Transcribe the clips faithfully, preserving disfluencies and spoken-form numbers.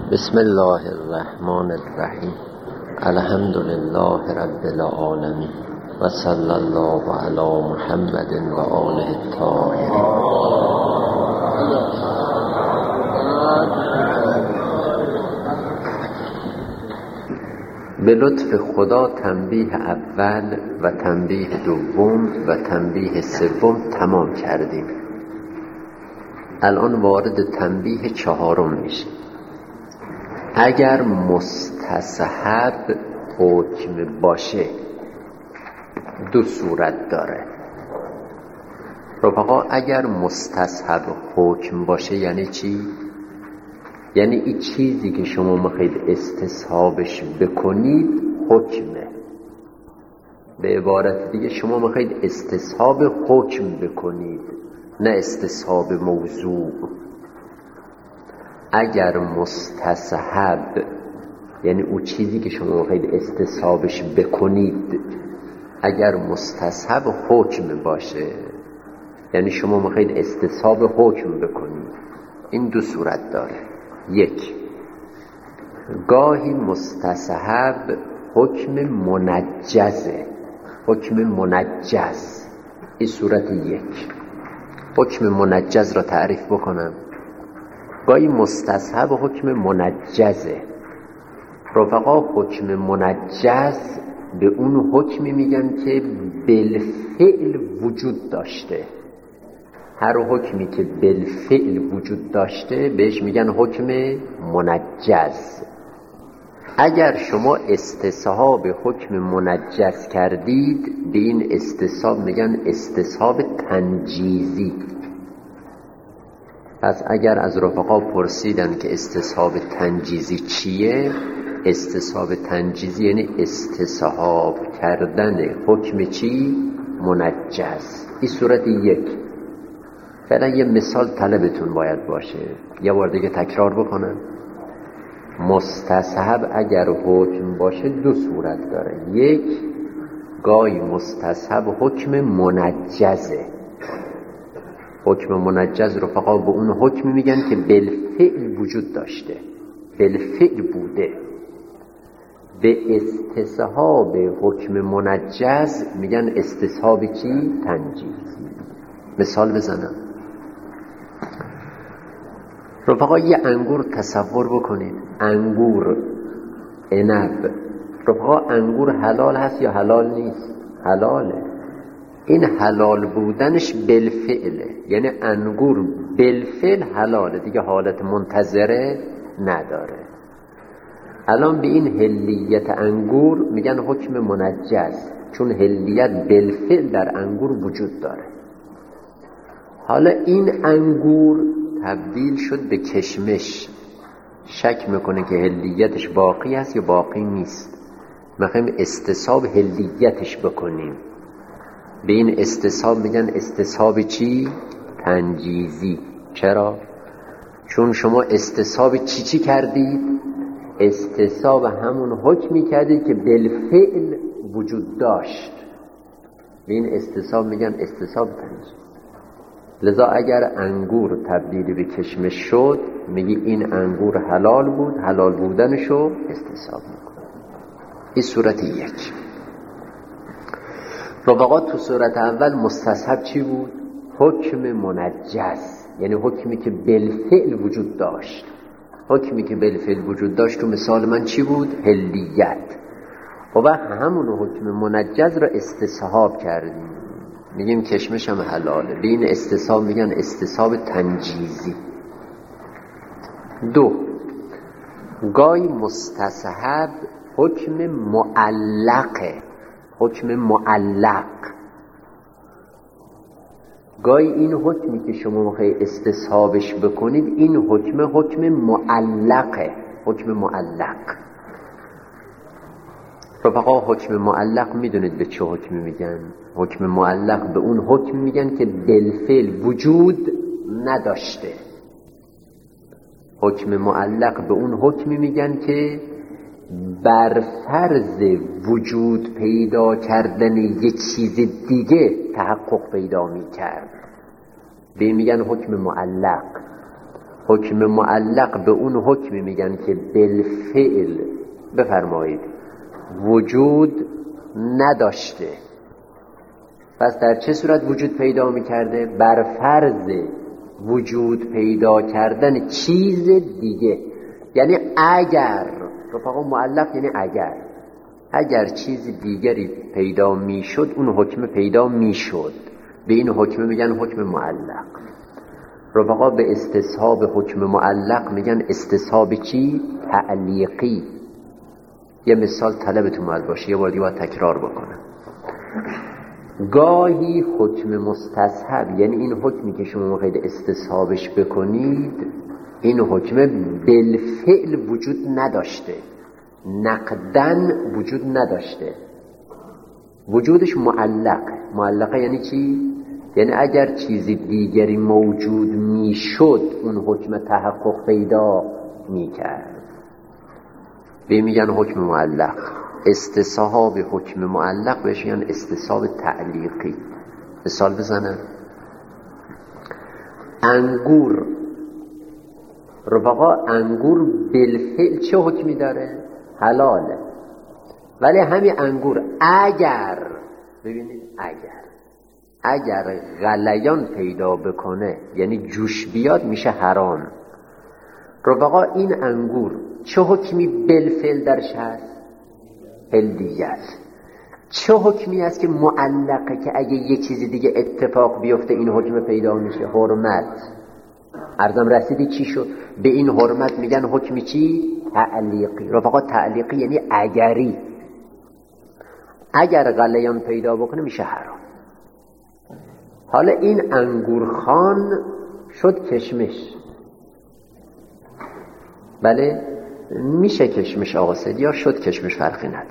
بسم الله الرحمن الرحیم. الحمد لله رب العالمین و صلی الله علی محمد و آله الطاهرین. به لطف خدا تنبیه اول و تنبیه دوم و تنبیه سوم تمام کردیم. الان وارد تنبیه چهارم میشیم. اگر مستصحب حکم باشه دو صورت داره. رفقا اگر مستصحب حکم باشه یعنی چی؟ یعنی این چیزی که شما میخواید استصحابش بکنید حکمه. به عبارت دیگه شما میخواید استصحاب حکم بکنید، نه استصحاب موضوع. اگر مستصحب یعنی اون چیزی که شما میخواید استصحابش بکنید اگر مستصحب حکم باشه یعنی شما میخواید استصحاب حکم بکنید، این دو صورت داره. یک، گاهی مستصحب حکم منجزه، حکم منجز. این صورت یک. حکم منجز را تعریف بکنم. گاهی مستصحب حکم منجزه. رفقا حکم منجز به اون حکمی میگن که بالفعل وجود داشته. هر حکمی که بالفعل وجود داشته بهش میگن حکم منجز. اگر شما استصحاب حکم منجز کردید به این استصحاب میگن استصحاب تنجیزی. پس اگر از رفقا پرسیدن که استصحاب تنجیزی چیه، استصحاب تنجیزی یعنی استصحاب کردن حکم چی؟ منجز. این صورت یک. فعلا یه مثال طلبتون باید باشه، یه بار دیگه تکرار بکنم. مستصحب اگر حکم باشه دو صورت داره. یک، گاهی مستصحب حکم منجزه. حکم منجز رفقا به اون حکم میگن که بالفعل وجود داشته، بالفعل بوده. به استصحاب حکم منجز میگن استصحاب چی؟ تنجیزی. مثال بزنم. رفقا یه انگور تصور بکنید. انگور، عنب. رفقا انگور حلال هست یا حلال نیست؟ حلاله. این حلال بودنش بالفعله، یعنی انگور بالفعل حلاله دیگه، حالت منتظره نداره. الان به این حلیت انگور میگن حکم منجز، چون حلیت بالفعل در انگور وجود داره. حالا این انگور تبدیل شد به کشمش. شک میکنه که حلیتش باقی است یا باقی نیست. میخوایم استصحاب حلیتش بکنیم. به این استصحاب میگن استصحاب چی؟ تنجیزی. چرا؟ چون شما استصحاب چی چی کردید؟ استصحاب همون حکمی کردید که بالفعل وجود داشت. به این استصحاب میگن استصحاب تنجیزی. لذا اگر انگور تبدیل به کشمش شد میگی این انگور حلال بود، حلال بودنشو استصحاب میکنه. این صورت یک. رفقا تو صورت اول مستصحب چی بود؟ حکم منجز، یعنی حکمی که بالفعل وجود داشت. حکمی که بالفعل وجود داشت تو مثال من چی بود؟ حلیت. و وقت همون حکم منجز را استصحاب کردیم، میگیم کشمش هم حلاله. به این استصحاب میگن استصحاب تنجیزی. دو، گاهی مستصحب حکم معلقه. حکم معلق. گاهی این حکمی که شما میخواید استصحابش بکنید این حکم حکم معلقه. حکم معلق. رفقا حکم معلق میدونید به چه حکمی میگن؟ حکم معلق به اون حکم میگن که بالفعل وجود نداشته. حکم معلق به اون حکمی میگن که بر فرض وجود پیدا کردن یک چیز دیگه تحقق پیدا میکرد. به میگن حکم معلق. حکم معلق به اون حکمی میگن که بالفعل بفرمایید وجود نداشته. پس در چه صورت وجود پیدا میکرده؟ بر فرض وجود پیدا کردن چیز دیگه. یعنی اگر رفقا معلق یعنی اگر اگر چیز دیگری پیدا میشد اون حکم پیدا میشد، به این حکم میگن حکم معلق. رفقا به استصحاب حکم معلق میگن استصحاب چی؟ تعلیقی. یه مثال طلبتون باید باشه، یه بار دیگه باید تکرار بکنم. گاهی حکم مستصحب، یعنی این حکمی که شما میخواید استصحابش بکنید، این حکم بالفعل وجود نداشته، نقدن وجود نداشته، وجودش معلقه. معلقه یعنی چی؟ یعنی اگر چیز دیگری موجود میشد اون حکم تحقق پیدا میکرد، به میگن حکم معلق. استصحاب حکم معلق بهش میگن استصحاب تعلیقی. مثال بزنم. انگور، رفقا انگور بالفعل چه حکمی داره؟ حلاله. ولی همین انگور اگر ببینید اگر اگر غلیان پیدا بکنه یعنی جوش بیاد میشه حرام. رفقا این انگور چه حکمی بالفعل درش هست؟ هلدیت. چه حکمی هست که معلقه که اگه یه چیزی دیگه اتفاق بیفته این حکم پیدا میشه؟ حرمت. عرضم رسیدی چی شد؟ به این حرمت میگن حکمی چی؟ تعلیقی. رفقا تعلیقی یعنی اگری، اگر غلیان پیدا بکنه میشه حرام. حالا این انگورخان شد کشمش، بله میشه کشمش آقا سید، یا شد کشمش فرقی نداره.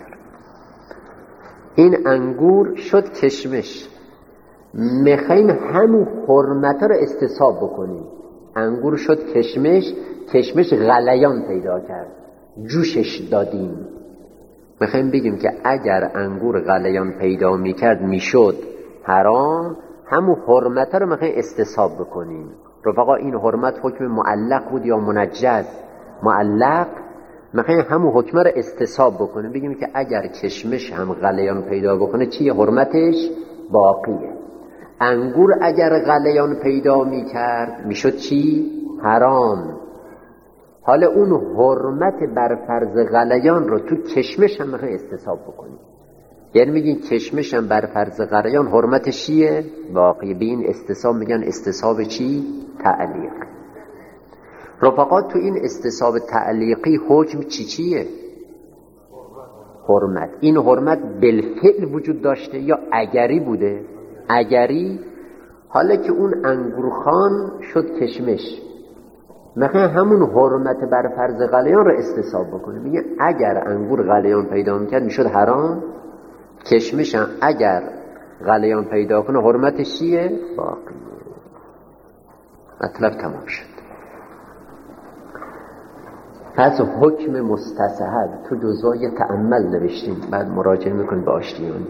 این انگور شد کشمش، میخوایم همون حرمت رو استصحاب بکنیم. انگور شد کشمش، کشمش غلیان پیدا کرد، جوشش دادیم. میخوایم بگیم که اگر انگور غلیان پیدا میکرد میشد حرام، همون حرمت رو میخوایم استصحاب بکنیم. رفقا این حرمت حکم معلق بود یا منجز؟ معلق. میخوایم همون حکم رو استصحاب بکنیم، بگیم که اگر کشمش هم غلیان پیدا بکنه چیه؟ حرمتش باقیه. انگور اگر غلیان پیدا میکرد میشد چی؟ حرام. حالا اون حرمت بر فرض غلیان رو تو کشمش هم میخوایم استصحاب بکنیم، یعنی میگین کشمش هم بر فرض غلیان حرمتش چیه؟ باقی. به این استصحاب میگن استصحاب چی؟ تعلیق. رفقا تو این استصحاب تعلیقی حکم چی چیه؟ حرمت. این حرمت بالفعل وجود داشته یا اگری بوده؟ اگری. حالا که اون انگورخان شد کشمش، میخواه همون حرمت بر فرض غلیان رو استصحاب بکنه، میگه اگر انگور غلیان پیدا میکرد میشد حرام، کشمش هم اگر غلیان پیدا کنه حرمتش چیه؟ باقی. مطلب تمام شد. پس حکم مستصحب تو جزوای تأمل نوشتیم، بعد مراجعه میکنیم به آشتیانی.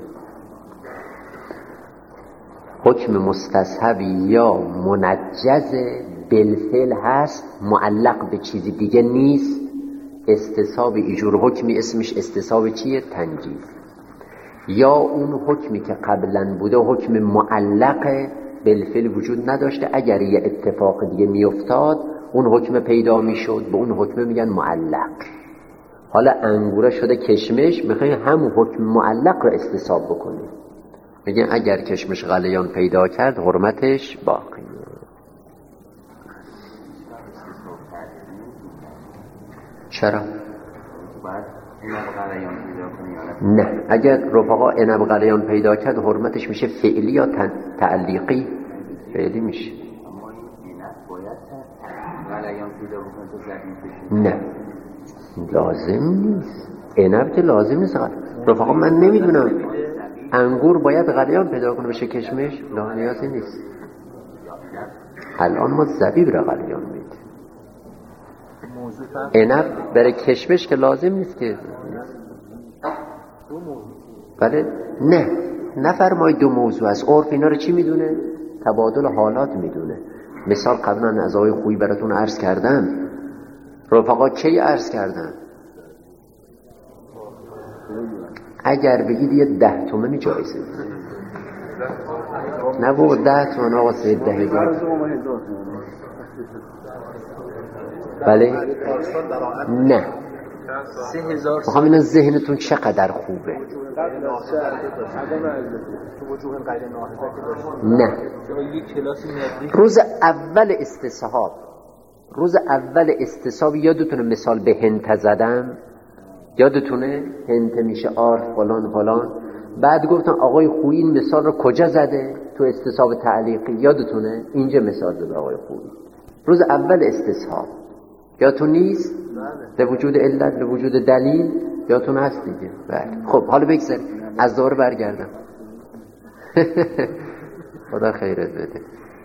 حکم مستصحب یا منجز بالفعل هست، معلق به چیزی دیگه نیست. استصحاب ایجور حکمی اسمش استصحاب چیه؟ تنجیز. یا اون حکمی که قبلا بوده حکم معلق بالفعل وجود نداشته، اگر یه اتفاق دیگه میافتاد اون حکم پیدا میشد، به اون حکم میگن معلق. حالا انگوره شده کشمش، میخوایم همون حکم معلق رو استصحاب بکنیم، میگن اگر کشمش غلیان پیدا کرد حرمتش باقی. چرا؟ نه، اگر رفقا عنب غلیان پیدا کرد حرمتش میشه فعلی یا تعلیقی؟ فعلی میشه. نه لازم نیست، عنب که لازم نیست. رفقا من نمیدونم انگور باید غلیان پیدا کنه بشه کشمش؟ لازم نیست. الان ما زبیب را غلیان میدیم، عنب برای کشمش که لازم نیست که. بله نه نفرمای دو موضوع است. عرف اینا رو چی میدونه؟ تبادل حالات میدونه. مثال قبلا از آقای خویی براتون عرض کردم. رفقا کی عرض کردم؟ اگر بگید یه ده تومنی جایزه نه بابا ده تومن آقا سید ده هزار بله نه میخوام اینا ذهنتون چقدر خوبه. نه روز اول استصحاب روز اول استصحاب یادتونه مثال به هنت زدم؟ یادتونه هنت میشه آر فلان فلان. بعد گفتم آقای خویی این مثال رو کجا زده؟ تو استصحاب تعلیقی. یادتونه اینجا مثال زده آقای خویی روز اول استصحاب. یادتون نیست؟ به وجود علت به وجود دلیل یادتون هست دیگه. بله خب حالا بگذاریم از دوره برگردم. خدا خیرت بده.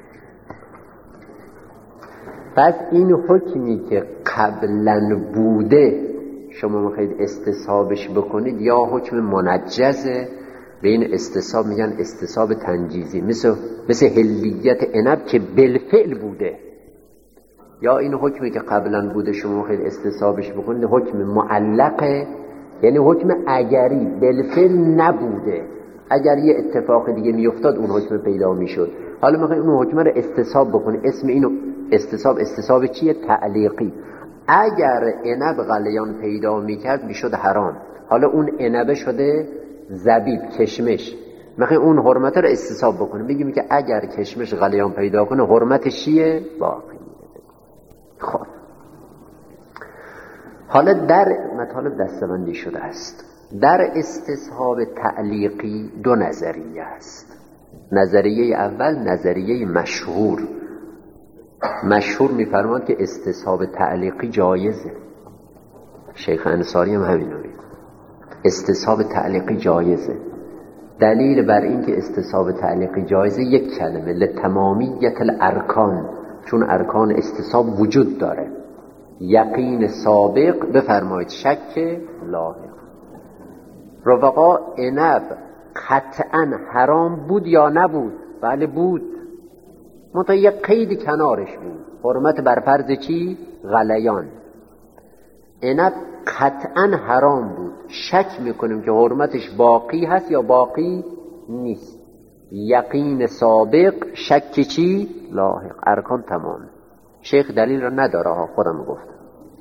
پس این حکمی که قبلا بوده شما میخواید استصحابش بکنید یا حکم منجزه. به این استصحاب میگن استصحاب تنجیزی، مثل مثل حلیت عنب که بالفعل بوده. یا این حکمی که قبلا بوده شما میخواید استصحابش بکنید حکم معلقه، یعنی حکم اگری بالفعل نبوده. اگر یه اتفاق دیگه میافتاد اون حکم پیدا میشد. حالا میخواید اون حکم رو استصحاب بکنید. اسم اینو استصحاب استصحاب چیه؟ تعلیقی. اگر عنب غلیان پیدا میکرد میشد حرام. حالا اون عنب شده زبیب کشمش. میخوایم اون حرمت رو استصحاب بکنیم، بگیم که اگر کشمش غلیان پیدا کنه حرمتش چیه؟ باقی. خب حالا در مطالب دستبندی شده است. در استصحاب تعلیقی دو نظریه است. نظریه اول نظریه مشهور. مشهور میفرماد که استصحاب تعلیقی جایزه. شیخ انصاری هم همین میگه استصحاب تعلیقی جایزه. دلیل بر این که استصحاب تعلیقی جایزه یک کلمه لتمامیت الارکان، چون ارکان استصحاب وجود داره. یقین سابق بفرمایید شک لاحق. رفقا عنب قطعا حرام بود یا نبود؟ بله بود، منتها یک قید کنارش بود. حرمت بر فرض چی؟ غلیان. عنب قطعا حرام بود، شک میکنیم که حرمتش باقی هست یا باقی نیست. یقین سابق شک چی؟ لاحق. ارکان تمام. شیخ دلیل را نداره ها، خودم گفتم.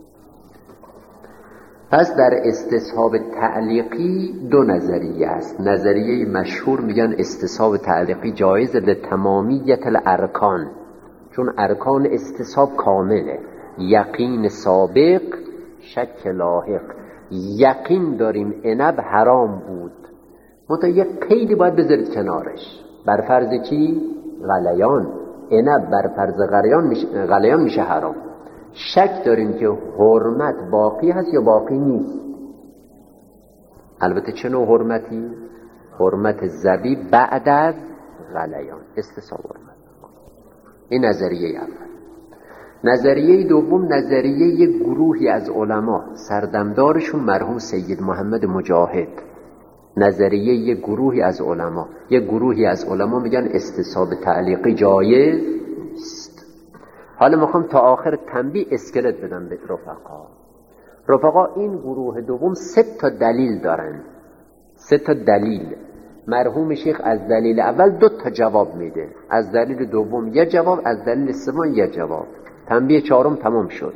پس در استصحاب تعلیقی دو نظریه است. نظریه مشهور میگن استصحاب تعلیقی جایز لتمامیت الارکان، چون ارکان استصحاب کامله. یقین سابق شک لاحق. یقین داریم عنب حرام بود، منتها یک قیدی باید بذارید کنارش. بر فرض چی؟ غلیان. عنب بر فرض غلیان میشه غلیان میشه حرام. شک داریم که حرمت باقی هست یا باقی نیست. البته چه نوع حرمتی؟ حرمت زبیب بعد از غلیان. استصحاب حرمت. این نظریه اول. نظریه دوم نظریه گروهی از علما، سردمدارشون مرحوم سید محمد مجاهد. نظریه گروهی از علما، یک گروهی از علما میگن استصحاب تعلیقی جایز است. حالا میخوام تا آخر تنبیه اسکلت بدم به رفقا. رفقا این گروه دوم سه تا دلیل دارن. سه تا دلیل. مرحوم شیخ از دلیل اول دو تا جواب میده، از دلیل دوم یه جواب، از دلیل سوم یه جواب. تنبیه چهارم تمام شد.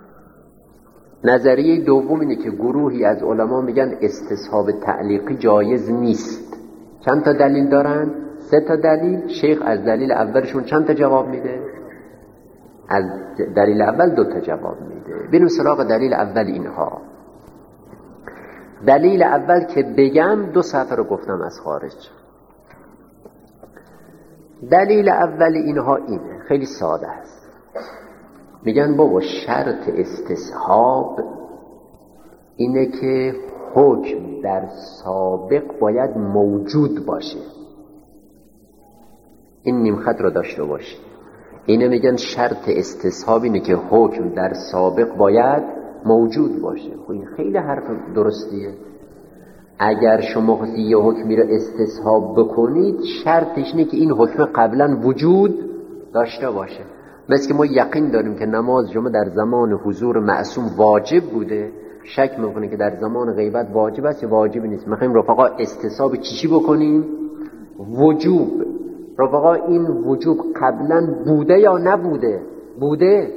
نظریه دوم اینه که گروهی از علما میگن استصحاب تعلیقی جایز نیست. چند تا دلیل دارن؟ سه تا دلیل. شیخ از دلیل اولشون چند تا جواب میده؟ از دلیل اول دو تا جواب میده. بریم سراغ دلیل اول اینها. دلیل اول که بگم دو صفحه رو گفتم از خارج. دلیل اول اینها اینه، خیلی ساده است. میگن بابا شرط استصحاب اینه که حکم در سابق باید موجود باشه. این نیم خط رو داشته باشه. اینه میگن شرط استصحاب اینه که حکم در سابق باید موجود باشه. خب این خیلی حرف درستیه. اگر شما خواستید یه حکمی رو استصحاب بکنید شرطش اینه که این حکم قبلا وجود داشته باشه. مثل که ما یقین داریم که نماز جمعه در زمان حضور معصوم واجب بوده، شک میکنه که در زمان غیبت واجب است یا واجب نیست. میخوایم رفقا استصحاب چی بکنیم؟ وجوب. رفقا این وجوب قبلا بوده یا نبوده؟ بوده.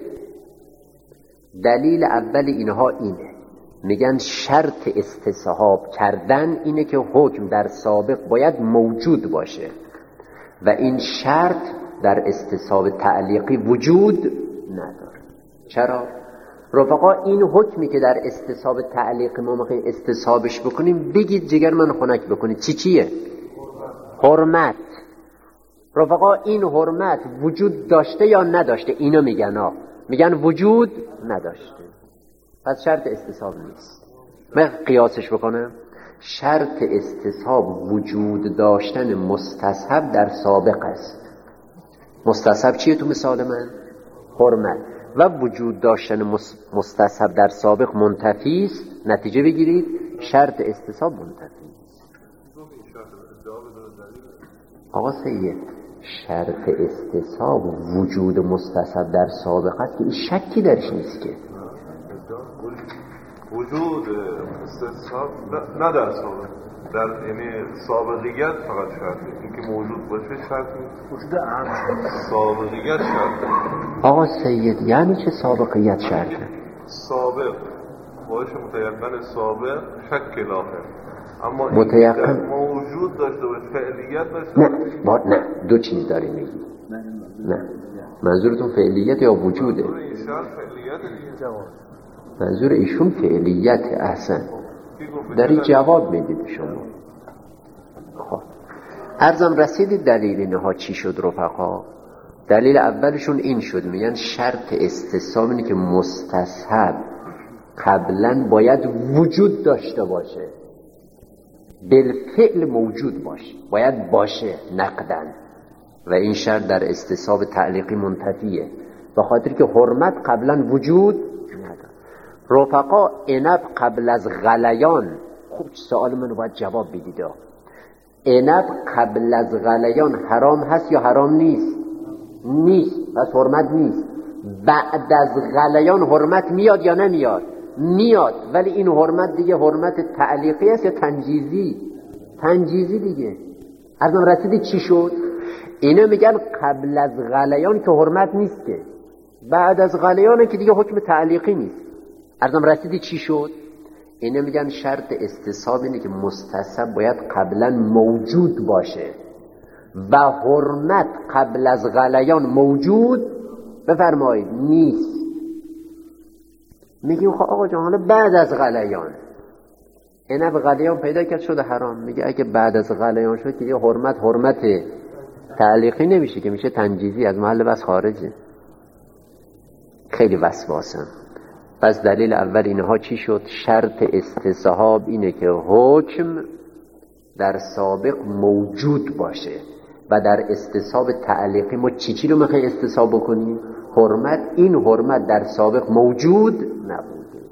دلیل اول اینها اینه، میگن شرط استصحاب کردن اینه که حکم در سابق باید موجود باشه و این شرط در استصحاب تعلیقی وجود نداره. چرا؟ رفقا این حکمی که در استصحاب تعلیقی ما میخوایم استصحابش بکنیم، بگید جگر من خنک بکنید، چی چیه؟ حرمت. رفقا این حرمت وجود داشته یا نداشته؟ اینا میگن ها، میگن وجود نداشته، پس شرط استصحاب نیست. من قیاسش بکنم، شرط استصحاب وجود داشتن مستصحب در سابق است. مستصحب چیه تو مثال من؟ حرمت. و وجود داشتن مستصحب در سابق منتفی است، نتیجه بگیرید شرط استصحاب منتفی است. آقا سید، شرط استصحاب وجود مستصحب در سابق است که این شکی درش نیست که وجود استصحاب نه در سابق، در یعنی سابقیت فقط شرطه، اینکه موجود باشه شرط نیست، سابقیت شرطه. آقا سید یعنی چه سابقیت شرطه؟ سابق باشه متیقن سابق شک لاحق، اما متیقن موجود داشته باشه فعلیت داشته نه با... نه دو چیز داری میگی. نه منظورتون فعلیت یا وجوده؟ منظور ایشون فعلیت. احسن، داری جواب میدید شما. خب عرضم رسیدید دلیل اینها چی شد رفقا؟ دلیل اولشون این شد، میگن شرط استصحاب اینه که مستصحب قبلا باید وجود داشته باشه، بالفعل موجود باشه، باید باشه نقدن، و این شرط در استصحاب تعلیقی منتفیه به خاطر که حرمت قبلا وجود نداره. رفقا عنب قبل از غلیان، خوب سوال منو باید جواب بدید، عنب قبل از غلیان حرام هست یا حرام نیست؟ نیست، پس حرمت نیست. بعد از غلیان حرمت میاد یا نمیاد؟ میاد، ولی این حرمت دیگه حرمت تعلیقی است یا تنجیزی؟ تنجیزی دیگه. ازم رسیدی چی شد؟ اینا میگن قبل از غلیان که حرمت نیست، که بعد از غلیان که دیگه حکم تعلیقی نیست. ازم رسیدی چی شد؟ اینا میگن شرط استصحاب اینه که مستصحب باید قبلا موجود باشه و حرمت قبل از غلیان موجود بفرمایید نیست. میگیم خب آقا جان حالا بعد از غلیان، عنب غلیان پیدا کرد شده حرام، میگه اگه بعد از غلیان شد که یه حرمت حرمت تعلیقی نمیشه که میشه تنجیزی، از محل بس خارجه. خیلی وسواسم. پس دلیل اول اینها چی شد؟ شرط استصحاب اینه که حکم در سابق موجود باشه و در استصحاب تعلیقی ما چی چی رو میخوای استصحاب بکنیم؟ حرمت. این حرمت در سابق موجود نبوده.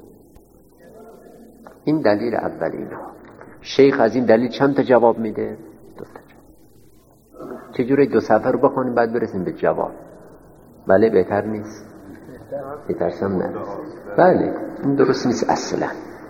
این دلیل اول اینها. شیخ از این دلیل چند تا جواب میده؟ دو تا. چجوری دو صفحه رو بخونیم بعد برسیم به جواب؟ بله بهتر نیست؟ بهترسم نه. بله این درست نیست اصلا.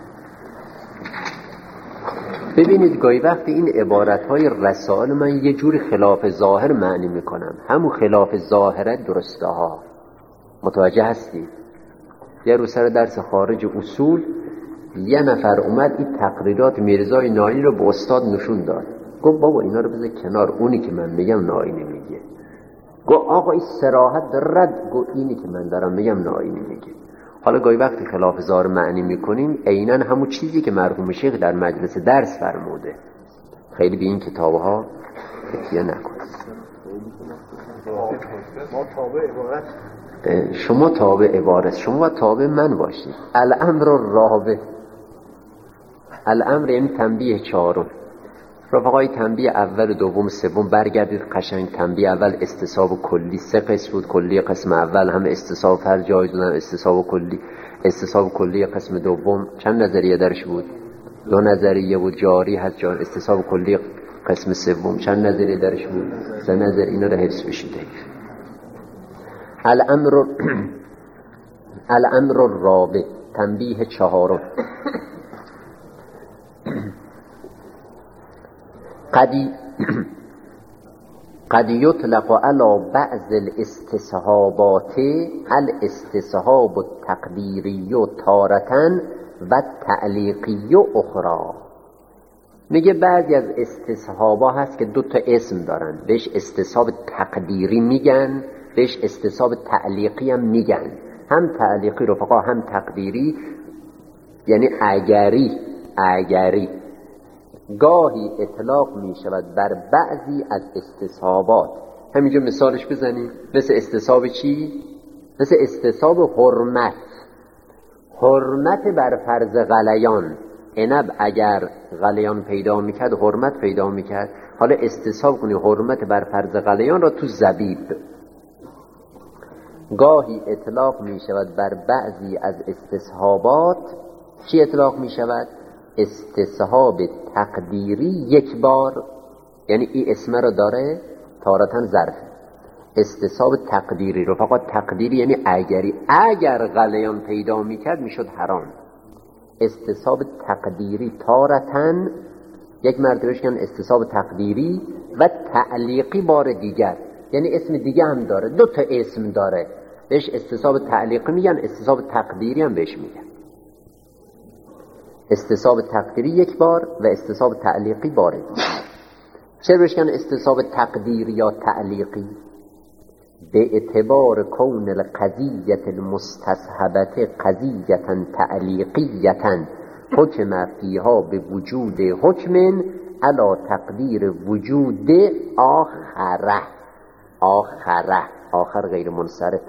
ببینید گاهی وقتی این عبارت‌های رسائل من یه جوری خلاف ظاهر معنی میکنم، همون خلاف ظاهره درسته ها. متوجه هستید؟ یه رو سر درس خارج اصول یه نفر اومد این تقریرات میرزای ناینی رو به استاد نشون داد، گفت بابا اینا رو بذار کنار، اونی که من میگم ناینی میگه. گفت آقا این صراحت رد، گفت اینی که من دارم میگم ناینی میگه. حالا گاهی وقتی خلاف ظاهر معنی میکنیم عیناً همون چیزی که مرحوم شیخ در مجلس درس فرموده. خیلی به این کتابها تکیه نکنید. شما تابع عبارت، شما تابع من باشید. الامر رابع، الامر یعنی تنبیه چهارم. رفقای تنبیه اول دوم سوم برگردید قشنگ. تنبیه اول استصحاب کلی، سه قسم بود. کلی قسم اول همه استصحاب هر جایز بودن، استصحاب کلی. استصحاب کلی قسم دوم چند نظریه درش بود؟ دو نظریه بود، جاری هست جان. استصحاب کلی قسم سوم چند نظریه درش بود؟ سه نظریه. اینا رو حفظ بشید. الامر الامر الرابع، تنبیه چهارم. قد قد یطلق علی بعض الاستصحابات الاستصحاب التقدیری تارة و تعلیقی اخرى. میگه بعضی از استصحابا هست که دو تا اسم دارن، بهش استصحاب تقدیری میگن، بهش استصحاب تعلیقی هم میگن. هم تعلیقی رفقا هم تقدیری، یعنی اگری اگری گاهی اطلاق می شود بر بعضی از استصحابات. همینجا مثالش بزنیم، مثل استصحاب چی؟ مثل استصحاب حرمت. حرمت بر فرض غلیان، عنب اگر غلیان پیدا میکرد حرمت پیدا میکرد. حالا استصحاب کنی حرمت بر فرض غلیان را تو زبیب. گاهی اطلاق می شود بر بعضی از استصحابات. چی اطلاق می شود؟ استصحاب تقدیری یک بار، یعنی این اسم رو داره تارتن ظرف. استصحاب تقدیری رو فقط تقدیری یعنی اگری، اگر غلیان پیدا میکرد میشد حرام. استصحاب تقدیری تارتن یک مرتبه کن استصحاب تقدیری و تعلیقی بار دیگر، یعنی اسم دیگه هم داره، دو تا اسم داره، بهش استصحاب تعلیقی میگن، استصحاب تقدیری هم بهش میگن. استصحاب تقدیری یک بار و استصحاب تعلیقی بار دیگر. چرا بهش میگن استصحاب تقدیری یا تعلیقی؟ به اعتبار کون القضیه المستصحبه قضیه تعلیقیه حکم فیها به وجود حکم علی تقدیر وجود آخره. آخره آخر غیر منصرف.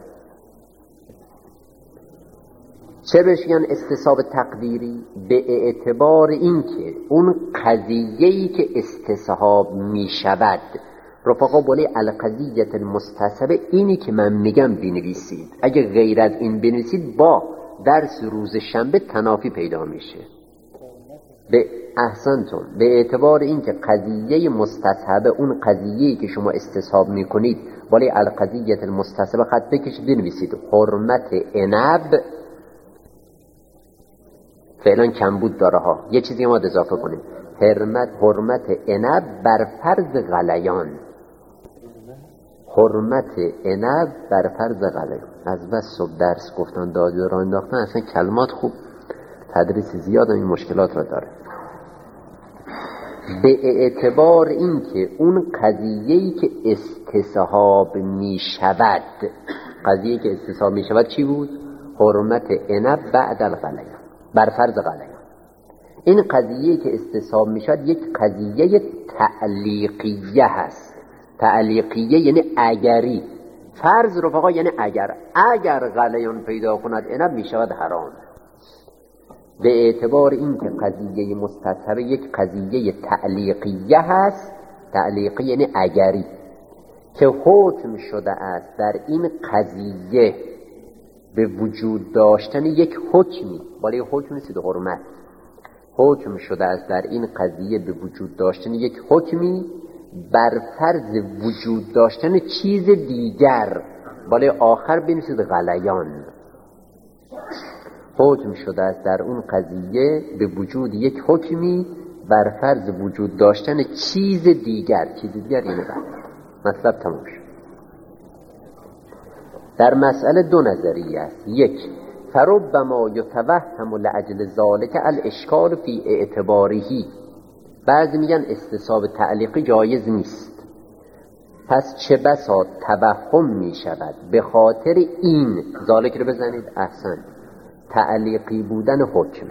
چه بهش میگن استصحاب تقدیری؟ به اعتبار اینکه اون قضیه‌ای که استصحاب میشود رفقا بولی القضیه المستصحبه، اینی که من میگم بنویسید. اگه غیر از این بنویسید با درس روز شنبه تنافی پیدا میشه. به احسنتون، به اعتبار اینکه قضیه مستصحبه اون قضیه‌ای که شما استصحاب میکنید ولی القضیه المستصحبه خط بکشید بنویسید حرمت عنب. فعلا کمبود داره ها، یه چیزی ما اضافه کنیم، حرمت حرمت عنب بر فرض غلیان. حرمت عنب بر فرض غلیان. از بس صبح درس گفتن دادی را انداختن، اصلا کلمات خوب، تدریس زیاد این مشکلات را داره. به اعتبار اینکه اون قضیه‌ای که استصحاب می شود، قضیه‌ای که استصحاب می شود چی بود؟ حرمت عنب بعد الغلیان، بر فرض غلیان. این قضیه‌ای که استصحاب می شود یک قضیه تعلیقیه هست. تعلیقیه یعنی اگری. فرض رفقا یعنی اگر اگر غلیان پیدا کند عنب می شود حرام. به اعتبار این که قضیه مستصحبه یک قضیه تعلیقیه هست. تعلیقی یعنی اگری، که حکم شده است در این قضیه به وجود داشتن یک حکمی، ولی حکم نیست حرمت، حکم شده است در این قضیه به وجود داشتن یک حکمی بر فرض وجود داشتن چیز دیگر، ولی آخر بنویسید غلیان. حکم شده است در اون قضیه به وجود یک حکمی بر فرض وجود داشتن چیز دیگر. چیز دیگر یعنی غلیان. مطلب تمام شد. در مسئله دو نظریه است. یک، فربما یتوهم لأجل ذالک الاشکال فی اعتبارهی. بعضی میگن استصحاب تعلیقی جایز نیست، پس چه بسا توهم میشود به خاطر این. ذالک رو بزنید، احسن، تعلیقی بودن حکم.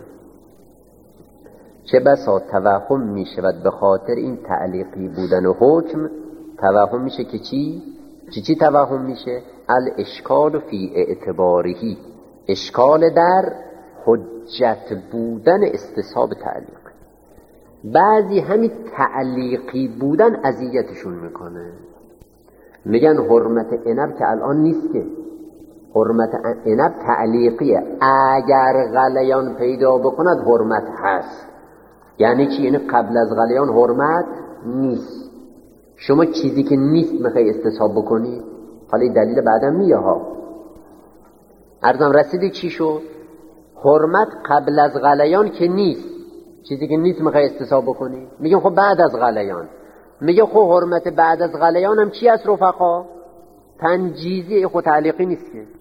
چه بسا توهم میشود به خاطر این تعلیقی بودن حکم. توهم میشه که چی؟ چی چی توهم میشه؟ الاشکال فی اعتبارهی، اشکال در حجت بودن استصحاب تعلیق. بعضی همین تعلیقی بودن اذیتشون میکنه، میگن حرمت عنب که الان نیست، که حرمت عنب تعلیقیه، اگر غلیان پیدا بکند حرمت هست. یعنی چی؟ یعنی قبل از غلیان حرمت نیست. شما چیزی که نیست میخوای استصحاب بکنی، حالا این دلیل بعدم میه ها. عرضم رسیدی چی شد؟ حرمت قبل از غلیان که نیست، چیزی که نیست میخوای استصحاب بکنی. میگم خب بعد از غلیان. میگه خب حرمت بعد از غلیان هم چی است رفقا؟ تنجیزی، خود تعلیقی نیست که.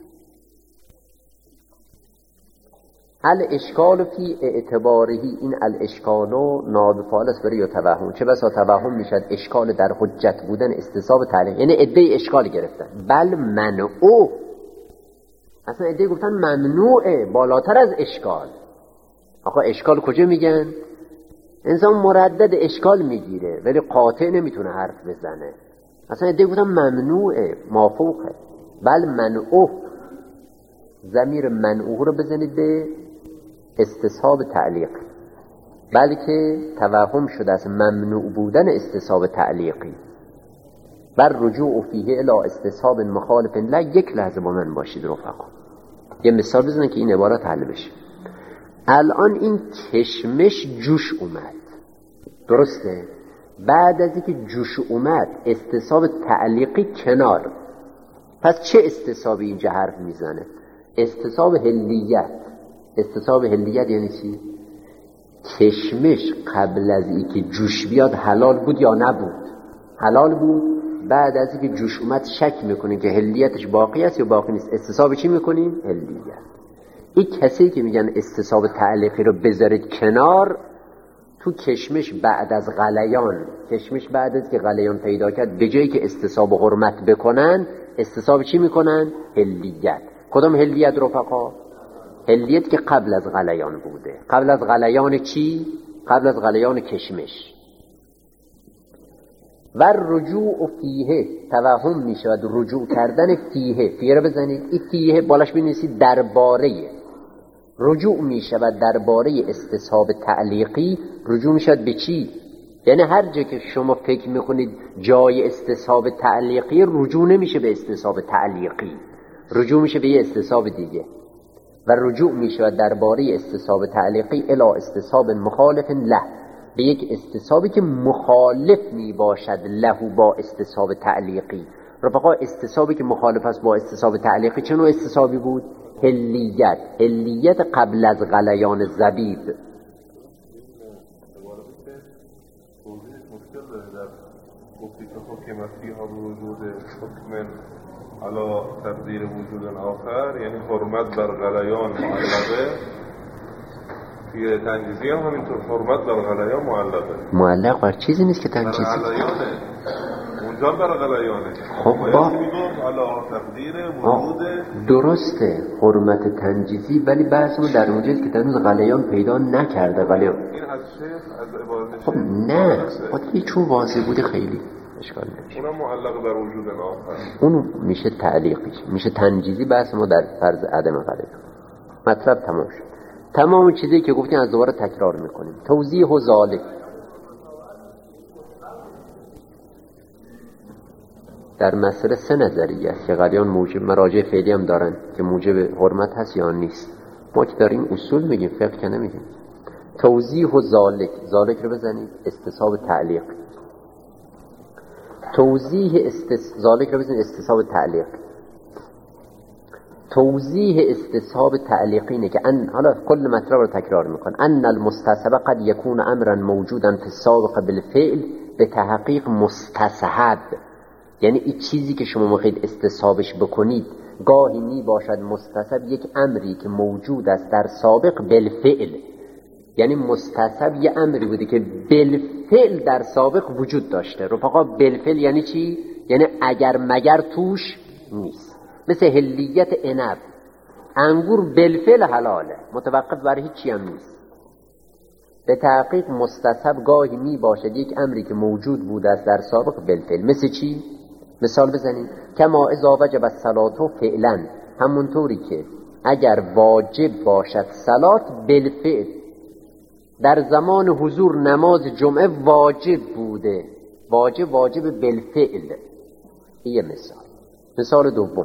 هل اشکال فی اعتبارهی، این الاشکال و نائب فاعل است برای یا توهم، چه بسا توهم میشد اشکال در حجت بودن استصحاب تعلیق، یعنی ادعای اشکال گرفتن. بل منعو، اصلا ادعای گفتن ممنوعه، بالاتر از اشکال. آقا اشکال کجا میگن؟ انسان مردد اشکال میگیره ولی قاطع نمیتونه حرف بزنه. اصلا ادعای گفتن ممنوعه، مافوقه. بل منعو، ضمیر منعو رو بزنید به استصحاب تعلیق، بلکه توهم شده از ممنوع بودن استصحاب تعلیقی. بر رجوع فیه الی استصحاب مخالف لا. یک لحظه با من باشید رفقا، یه مثال بزنن که این عبارت حل بشه. الان این کشمش جوش اومد، درسته؟ بعد از اینکه جوش اومد استصحاب تعلیقی کنار، پس چه استصحابی اینجا حرف میزنه؟ استصحاب حلیت. استصحاب حلیت یعنی چی؟ کشمش قبل از اینکه جوش بیاد حلال بود یا نبود؟ حلال بود. بعد از اینکه جوش اومد شک میکنیم که حلیتش باقی است یا باقی نیست، استصحاب چی میکنیم؟ حلیت. این کسی که میگن استصحاب تعلیقی رو بذارید کنار، تو کشمش بعد از غلیان، کشمش بعد از که غلیان پیدا کرد، به جایی که استصحاب حرمت بکنن، استصحاب چی میکنن؟ حلیت. کدام حلیت رفقا؟ حلیت که قبل از غلیان بوده. قبل از غلیان چی؟ قبل از غلیان کشمش. و رجوع فیه، توهم می شود رجوع کردن فیه. فیه رو بزنید، این فیه بالاش بنویسید درباره. رجوع می شود درباره استصحاب تعلیقی. رجوع می شود به چی؟ یعنی هر جا که شما فکر می کنید جای استصحاب تعلیقی، رجوع نمیشه به استصحاب تعلیقی، رجوع میشه به یه استصحاب دیگه. و رجوع میشه درباره استصحاب تعلیقی الی استصحاب مخالف له، به یک استصحابی که مخالف می باشد له با استصحاب تعلیقی. رفقا استصحابی که مخالف است با استصحاب تعلیقی چه نوع استصحابی بود؟ حلیت. حلیت قبل از غلیان زبیب. گفتی که حکم فیها بوجود حکم علا تقدیر وجود آخر، یعنی حرمت بر غلیان معلقه. توی تنجیزی هم همینطور حرمت بر غلیان معلقه. معلق بر چیزی نیست که تنجیزی بر غلیانه، اونجا بر غلیانه. خب با میگم علا تقدیر وجود. درسته حرمت تنجیزی، ولی بحثمون در اونجاست که تنوز غلیان پیدا نکرده. غلیان این از شیخ، از عبارت خب نه، خب چون واضح بوده خیلی اشکال نمیشه. اونم معلق بر وجود آخر، اون میشه تعلیقی، میشه تنجیزی. بحث ما در فرض عدم غلیان. مطلب تمام شد. تمام چیزی که گفتیم از دوباره تکرار میکنیم. توضیح و ذالک در مسئله سه نظریه است که غلیان موجب، مراجع فعلی هم دارن که موجب حرمت هست یا نیست. ما که داریم اصول میگیم، فقه که نمیگیم. توضیح و ذالک، ذالک رو بزنید استصحاب تعلیق. توضیح استص... ذالک رو بزنید استصحاب تعلیق. توضیح استصحاب تعلیقی اینه که ان، حالا کل مطلب رو تکرار میکن، ان المستصحب قد یکون امرا موجودا فی السابق بالفعل به تحقیق مستصحب. یعنی این چیزی که شما میخواید استصحابش بکنید گاهی می باشد مستصحب، یک امری که موجود است در سابق بالفعل. یعنی مستصحب یه امری بوده که بالفعل در سابق وجود داشته. رفقا بالفعل یعنی چی؟ یعنی اگر مگر توش نیست. مثل حلیت عنب، انگور بالفعل حلاله، متوقف بر هیچی هم نیست. به تحقیق مستصحب گاهی می باشد یک امری که موجود بوده است در سابق بالفعل. مثل چی؟ مثال بزنید. کما اذا وجب الصلاة فعلا، همونطوری که اگر واجب باشد صلات بالفعل، در زمان حضور نماز جمعه واجب بوده، واجب واجب بالفعل. این مثال. مثال دوم،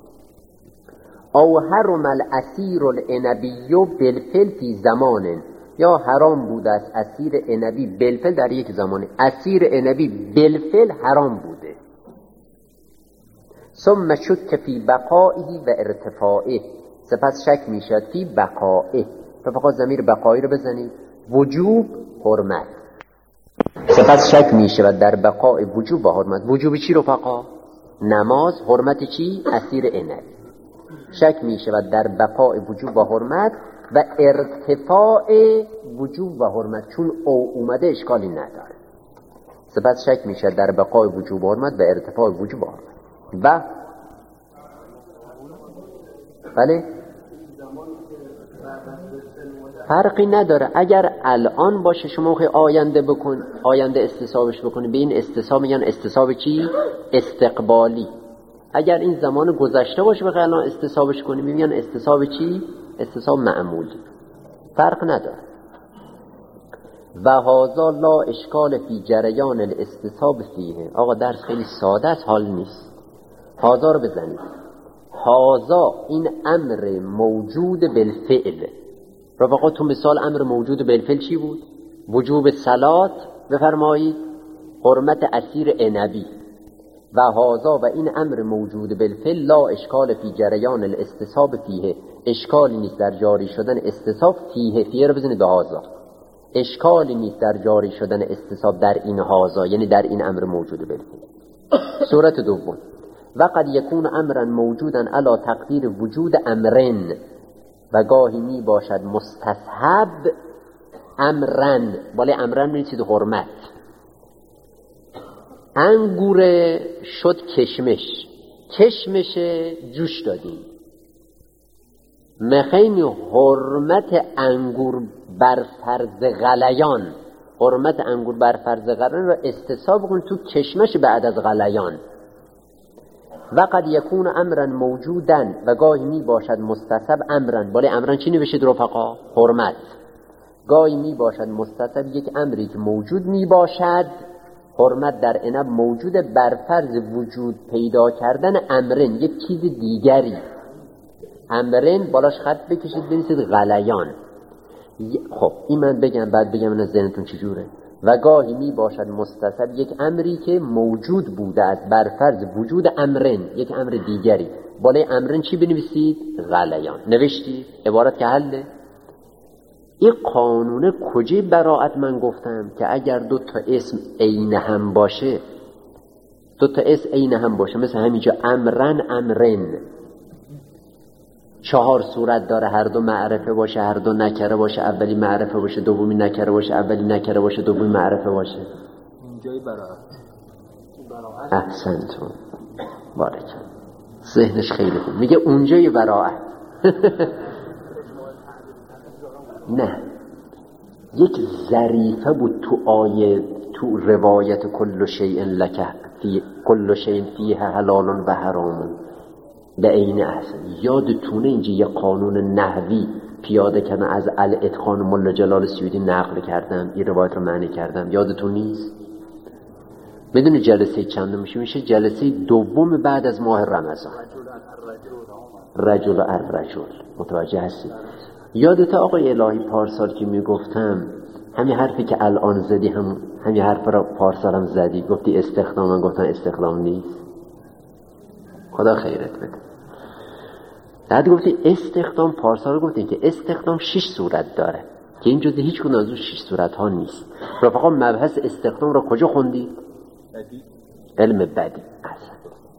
او حرم الاسیر العنبی بالفعل فی زمان، یا حرام بوده است اسیر عنبی بالفعل در یک زمانی. اسیر عنبی بالفعل حرام بوده. ثم شک فی بقائه و ارتفاعه، سپس شک میشد فی بقائه. رفقا ضمیر بقایی رو بزنید، وجوب حرمت، سپس شک میشود در بقاء وجوب و حرمت. وجوب چی رفقا؟ نماز. حرمت چی؟ اسیر عنب. شک میشود در بقاء وجوب و حرمت و ارتفاع وجوب و حرمت، چون او اومده اشکالی نداره. سپس شک میشود در بقاء وجوب و حرمت و ارتفاع وجوب و حرمت. و بله فرقی نداره. اگر الان باشه شما خیلی آینده بکن، آینده استصحابش بکنی، به این استصحاب میگن استصحاب چی؟ استقبالی. اگر این زمان گذشته باشه بخوای الان استصحابش کنی میگن استصحاب چی؟ استصحاب معمولی. فرق نداره. و هذا لا اشکال فی جریان الاستصحاب فیه. آقا درس خیلی ساده است، حال نیست. هذا رو بزنید. هذا این امر موجود بالفعل. رفقا تو مثال امر موجود بالفعل چی بود؟ وجوب صلات بفرمایید، حرمت اسیر عنبی. و هذا و این امر موجود بالفعل لا اشکال فی جریان الاستصحاب فیه، اشکالی نیست در جاری شدن استصحاب فیه. فیه رو بزنید به هذا. اشکالی نیست در جاری شدن استصحاب در این هذا، یعنی در این امر موجود بالفعل. صورت دوم، و قد یکون امرا موجودا علی تقدیر وجود امرن، و گاهی می باشد مستصحب امرن. ولی امرن میرسید حرمت. انگور شد کشمش، کشمش جوش دادیم، میخوایم حرمت انگور بر فرض غلیان، حرمت انگور بر فرض غلیان را استصحاب کن تو کشمش بعد از غلیان. و قد یکون امرا موجودا، و گاهی می باشد مستصحب امرن. ولی امرن چی نوشید رفقا؟ حرمت. گاهی می باشد مستصحب یک امری که موجود می باشد، حرمت در عنب موجود بر فرض وجود پیدا کردن امرن، یک چیز دیگری. امرن بالاش خط بکشید بنویسید غلیان. خب این من بگم بعد بگم من از ذهنتون چجوره. و گاهی می باشد مستصحب یک امری که موجود بوده است بر فرض وجود امرن، یک امر دیگری. بالای امرن چی بنویسید؟ غلیان. نوشتید؟ عبارت که حله. این قانون کجای براعت من گفتم که اگر دو تا اسم عین هم باشه، دو تا اسم عین هم باشه، مثل همینجا امرن امرن، چهار صورت داره، هر دو معرفه باشه، هر دو نکره باشه، اولی معرفه باشه، دومی نکره باشه، اولی نکره باشه، دومی معرفه باشه. اینجای براعت. احسنتون، بارک. ذهنش خیلی خوب. میگه اونجای براعت. نه، یک ظریفه بود تو آیه، تو روایت کل شیء لک فی کل شیء فیه حلال و حرام به عین احسن. یادتونه اینجا یه قانون نحوی پیاده کردم از الاتقان ملا جلال سیوطی نقل کردم، این روایت رو معنی کردم، یادتون نیست؟ میدونی جلسه چند میشه؟ میشه جلسه دوم بعد از ماه رمضان. رجل الرجل. متوجه هستی؟ یادت آقای الهی پارسال که میگفتم همین حرفی که الان زدی، هم همین حرف را پارسال هم زدی، گفتی استخدام، من گفتم استخدام نیست. خدا خیرت بده. بعد گفتی استخدام، پارسال گفتی که استخدام شش صورت داره که این جزء هیچ کدوم از اون شش صورت ها نیست. رفقا مبحث استخدام را کجا خوندی؟ بدی. علم بدی. احسن.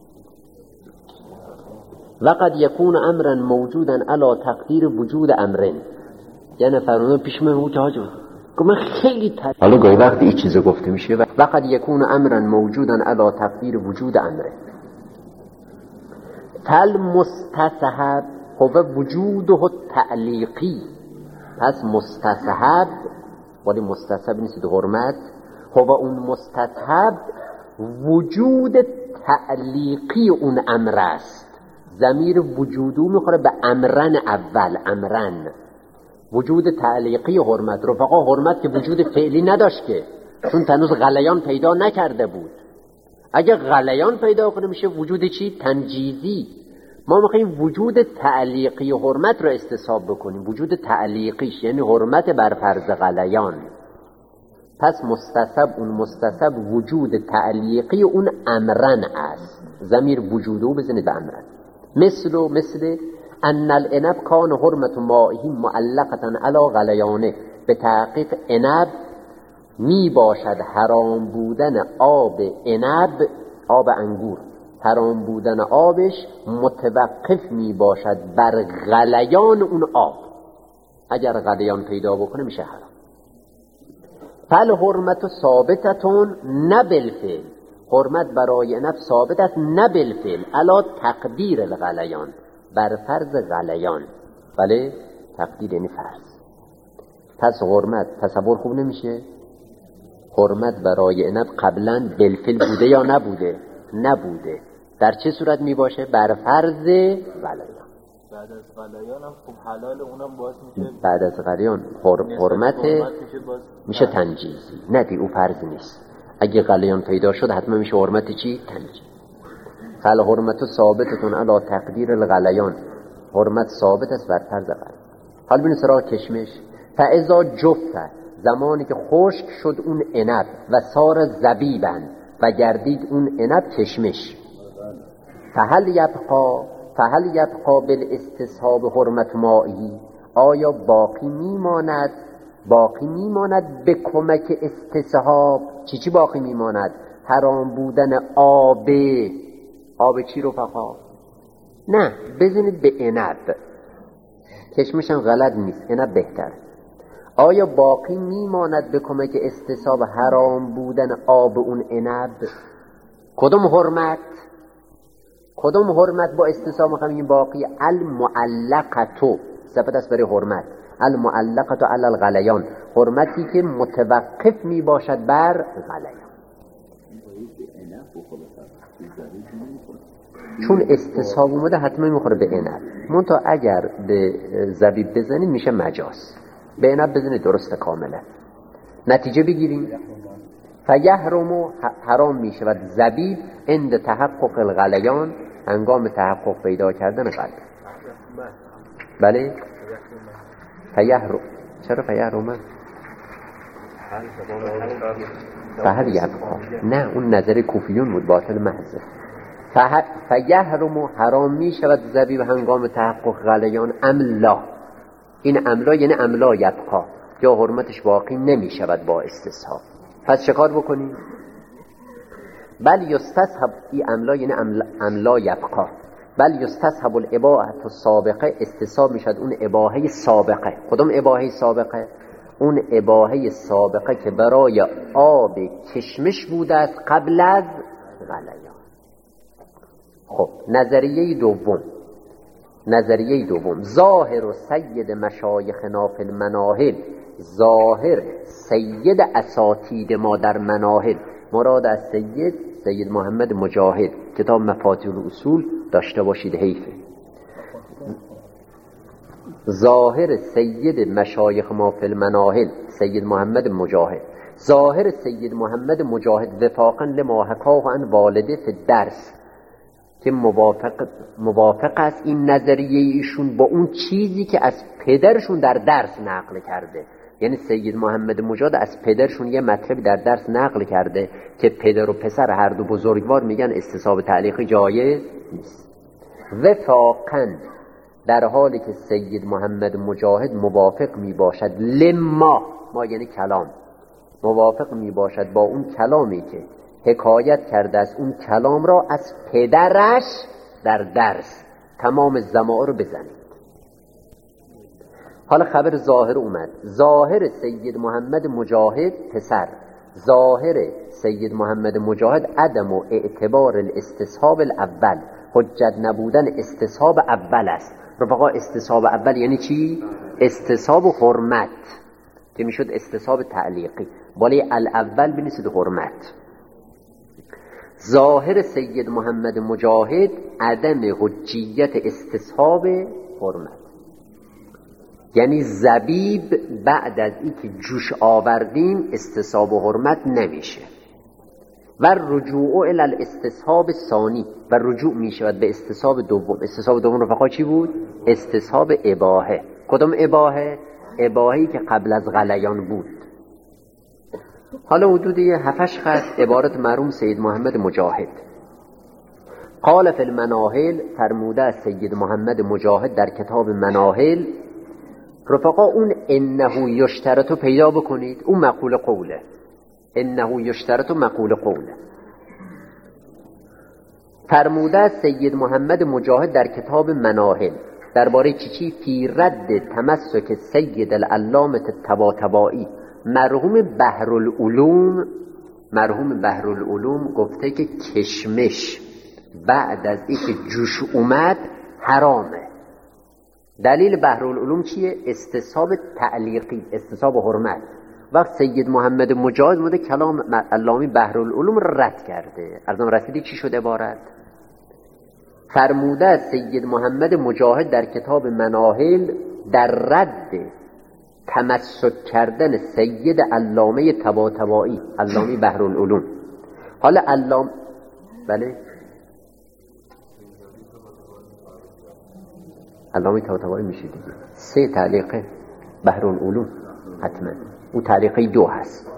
وقد یکون امرا موجودا علی تقدیر وجود امرن. یعنی فرمودن پیش من بود حاج بود که من خیلی تر حالا گاهی وقتی این چیزا گفته میشه. وقد یکون امرا موجودا علی تقدیر وجود امرن تل مستصحب هو وجوده تعلیقی. پس مستصحب، ولی مستصحب نیست حرمت، هو اون مستصحب وجود تعلیقی اون امر است. ضمیر وجودو میخوره به امرن اول، امرن وجود تعلیقی حرمت. رفقا حرمت که وجود فعلی نداشت که، چون تنوز غلیان پیدا نکرده بود. اگه غلیان پیدا کنه میشه وجود چی؟ تنجیزی. ما میخواییم وجود تعلیقی حرمت رو استصحاب بکنیم. وجود تعلیقیش یعنی حرمت بر فرض غلیان. پس مستصب اون مستصب وجود تعلیقی اون امرن است. ضمیر وجودو بزنید به امرن. مثل و مثل ان العنب کان حرمت مائه معلقتا علی غلیانه. به تحقیق عنب می باشد حرام بودن آب عنب، آب انگور، حرام بودن آبش متوقف می باشد بر غلیان اون آب. اگر غلیان پیدا بکنه میشه حرام. فل حرمت ثابتتون نه بالفعل. حرمت برای عنب ثابت است نه بالفعل، علا تقدیر الغلیان، بر فرض غلیان. بله تقدیر یعنی فرض. پس حرمت تصور خوب نمیشه. حرمت برای عنب قبلا بالفعل بوده یا نبوده؟ نبوده. در چه صورت می باشه؟ بر فرض غلیان. بعد از غلیان هم خب حلال اونم باز میشه. بعد از غلیان حرمت میشه تنجیزی. نه دی او فرض نیست. اگه غلیان پیدا شد حتما میشه حرمت چی؟ تنجیز. فل حرمت ثابتتون علی تقدیر الغلیان. حرمت ثابت است بر فرض غلیان. حال ببین سراغ کشمش. فاذا جفت، زمانی که خشک شد اون عنب و سار زبیبن و گردید اون عنب کشمش. فهل یبقا فهل یبقا بالاستصحاب حرمت مائی، آیا باقی میماند باقی میماند به کمک استصحاب؟ چی چی باقی میماند؟ حرام بودن آب. آب چی رو فقا؟ نه بزنید به عنب. کشمش هم غلط نیست، عنب بهتر. آیا باقی میماند به کمک استصحاب حرام بودن آب اون عنب؟ کدوم حرمت؟ کدوم حرمت با استصحاب میخوام باقی؟ المعلقتو، صفت است برای حرمت. المعلقتو علی الغلیان، حرمتی که متوقف می باشد بر غلیان. چون استصحاب اومده حتما میخوره به عنب. منتها اگر به زبیب بزنید میشه مجاز. به عنب بزنید درست کاملا. نتیجه بگیریم فیحرم، حرام می شود زبیب عند تحقق الغلیان، هنگام تحقق پیدا کردن غلیان. بله فیحرم. چرا فیحرم؟ فهل یبقا. نه اون نظر کوفیون بود، باطل محض. فیحرم، حرام می شود زبیب هنگام تحقق غلیان. املا، این املا یعنی املا یبقا، یا حرمتش باقی نمی شود با استصحاب. پس چه کار بکنیم؟ بل یستصحب، این املا یعنی املا یبقا. بل یستصحب الاباحه السابقه، استصحاب می شود اون اباحه سابقه. کدوم اباحه سابقه؟ اون اباحه سابقه که برای آب کشمش بوده است قبل از غلیان. خب نظریه دوم، نظریه دوم ظاهر و سید مشایخنا فی المناهل، ظاهر سید اساتید ما در مناهل، مراد از سید سید محمد مجاهد، کتاب مفاتیح الاصول داشته باشید حیفه. ظاهر سید مشایخ ما فی المناهل سید محمد مجاهد، ظاهر سید محمد مجاهد وفاقا لما حکاه عن والده فی الدرس، که موافق موافق است این نظریه ایشون با اون چیزی که از پدرشون در درس نقل کرده. یعنی سید محمد مجاهد از پدرشون یه مطلب در درس نقل کرده که پدر و پسر هر دو بزرگوار میگن استصحاب تعلیقی جایز نیست. وفاقاً، در حالی که سید محمد مجاهد موافق می باشد لما، ما یعنی کلام، موافق می باشد با اون کلامی که حکایت کرده از اون کلام را از پدرش در درس. تمام زمائر رو بزنید. حالا خبر ظاهر اومد. ظاهر سید محمد مجاهد پسر، ظاهر سید محمد مجاهد عدم و اعتبار الاستصحاب الاول، حجت نبودن استصحاب اول است. رفقا استصحاب اول یعنی چی؟ استصحاب حرمت که میشد استصحاب تعلیقی، ولی الاول بنویسید حرمت. ظاهر سید محمد مجاهد عدم حجیت استصحاب حرمت، یعنی زبیب بعد از این که جوش آوردیم استصحاب حرمت نمیشه. و رجوع الی الاستصحاب ثانی، و رجوع میشود به استصحاب دوم. استصحاب دوم رفقا چی بود؟ استصحاب اباحه. کدوم اباحه؟ اباحه‌ای که قبل از غلیان بود. حالا حدود هفتش خط عبارت مرحوم سید محمد مجاهد. قال فی المناهل، فرموده از سید محمد مجاهد در کتاب مناهل. رفقا اون انه یشترطو پیدا بکنید، اون مقول قوله. انه یشترطو مقول قوله. فرموده از سید محمد مجاهد در کتاب مناهل درباره چی چی؟ فی رد تمسک سید العلامه طباطبایی. مرحوم بحرالعلوم مرحوم بحرالعلوم گفته که کشمش بعد از اینکه جوش اومد حرامه. دلیل بحرالعلوم چیه؟ استصحاب تعلیقی، استصحاب حرمت. وقت سید محمد مجاهد بوده کلام علامه بحرالعلوم رو رد کرده. ارزم رسیدی چی شده عبارت؟ فرموده از سید محمد مجاهد در کتاب مناهل در رد تمسک کردن سید علامه طباطبایی، علامه بحرالعلوم. حالا علامه بله علامه طباطبایی میشه دیگه. سه تعلیق بحرالعلوم حتما، اون تعلیقی دو هست.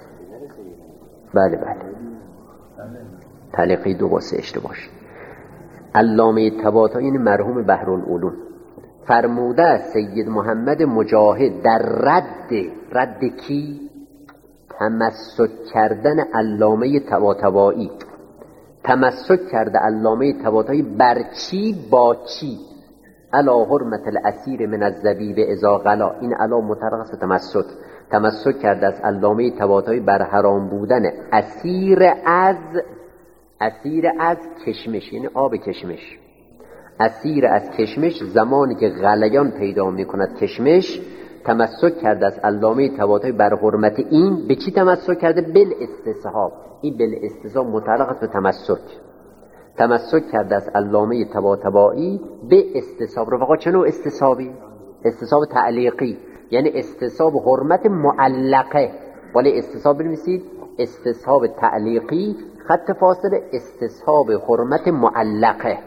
بله بله تعلیقی دو واسه اشتباه شد. علامه طباطبایی این مرحوم بحرالعلوم. فرموده از سید محمد مجاهد در رد رد کی؟ تمسک کردن علامه طباطبایی. تمسک کرده علامه طباطبایی بر چی؟ با چی؟ علا حرمت الاسیر من الزبیب اذا غلا. این علا متعلق است تمسک. تمسک کرده از علامه طباطبایی بر حرام بودن اسیر از اسیر از کشمش، یعنی آب کشمش. اسیر از کشمش زمانی که غلیان پیدا می کند کشمش، تمسک کرده از علامه طباطبایی بر حرمت این. به چی تمسک کرده؟ بل استصحاب. این بل استصحاب متعلق است به تمسک. تمسک کرده از علامه طباطبایی به استصحاب. رفقا چه نوع استصحابی؟ استصحاب تعلیقی، یعنی استصحاب حرمت معلقه. ولی استصحاب بنویسید استصحاب تعلیقی خط فاصله استصحاب حرمت معلقه.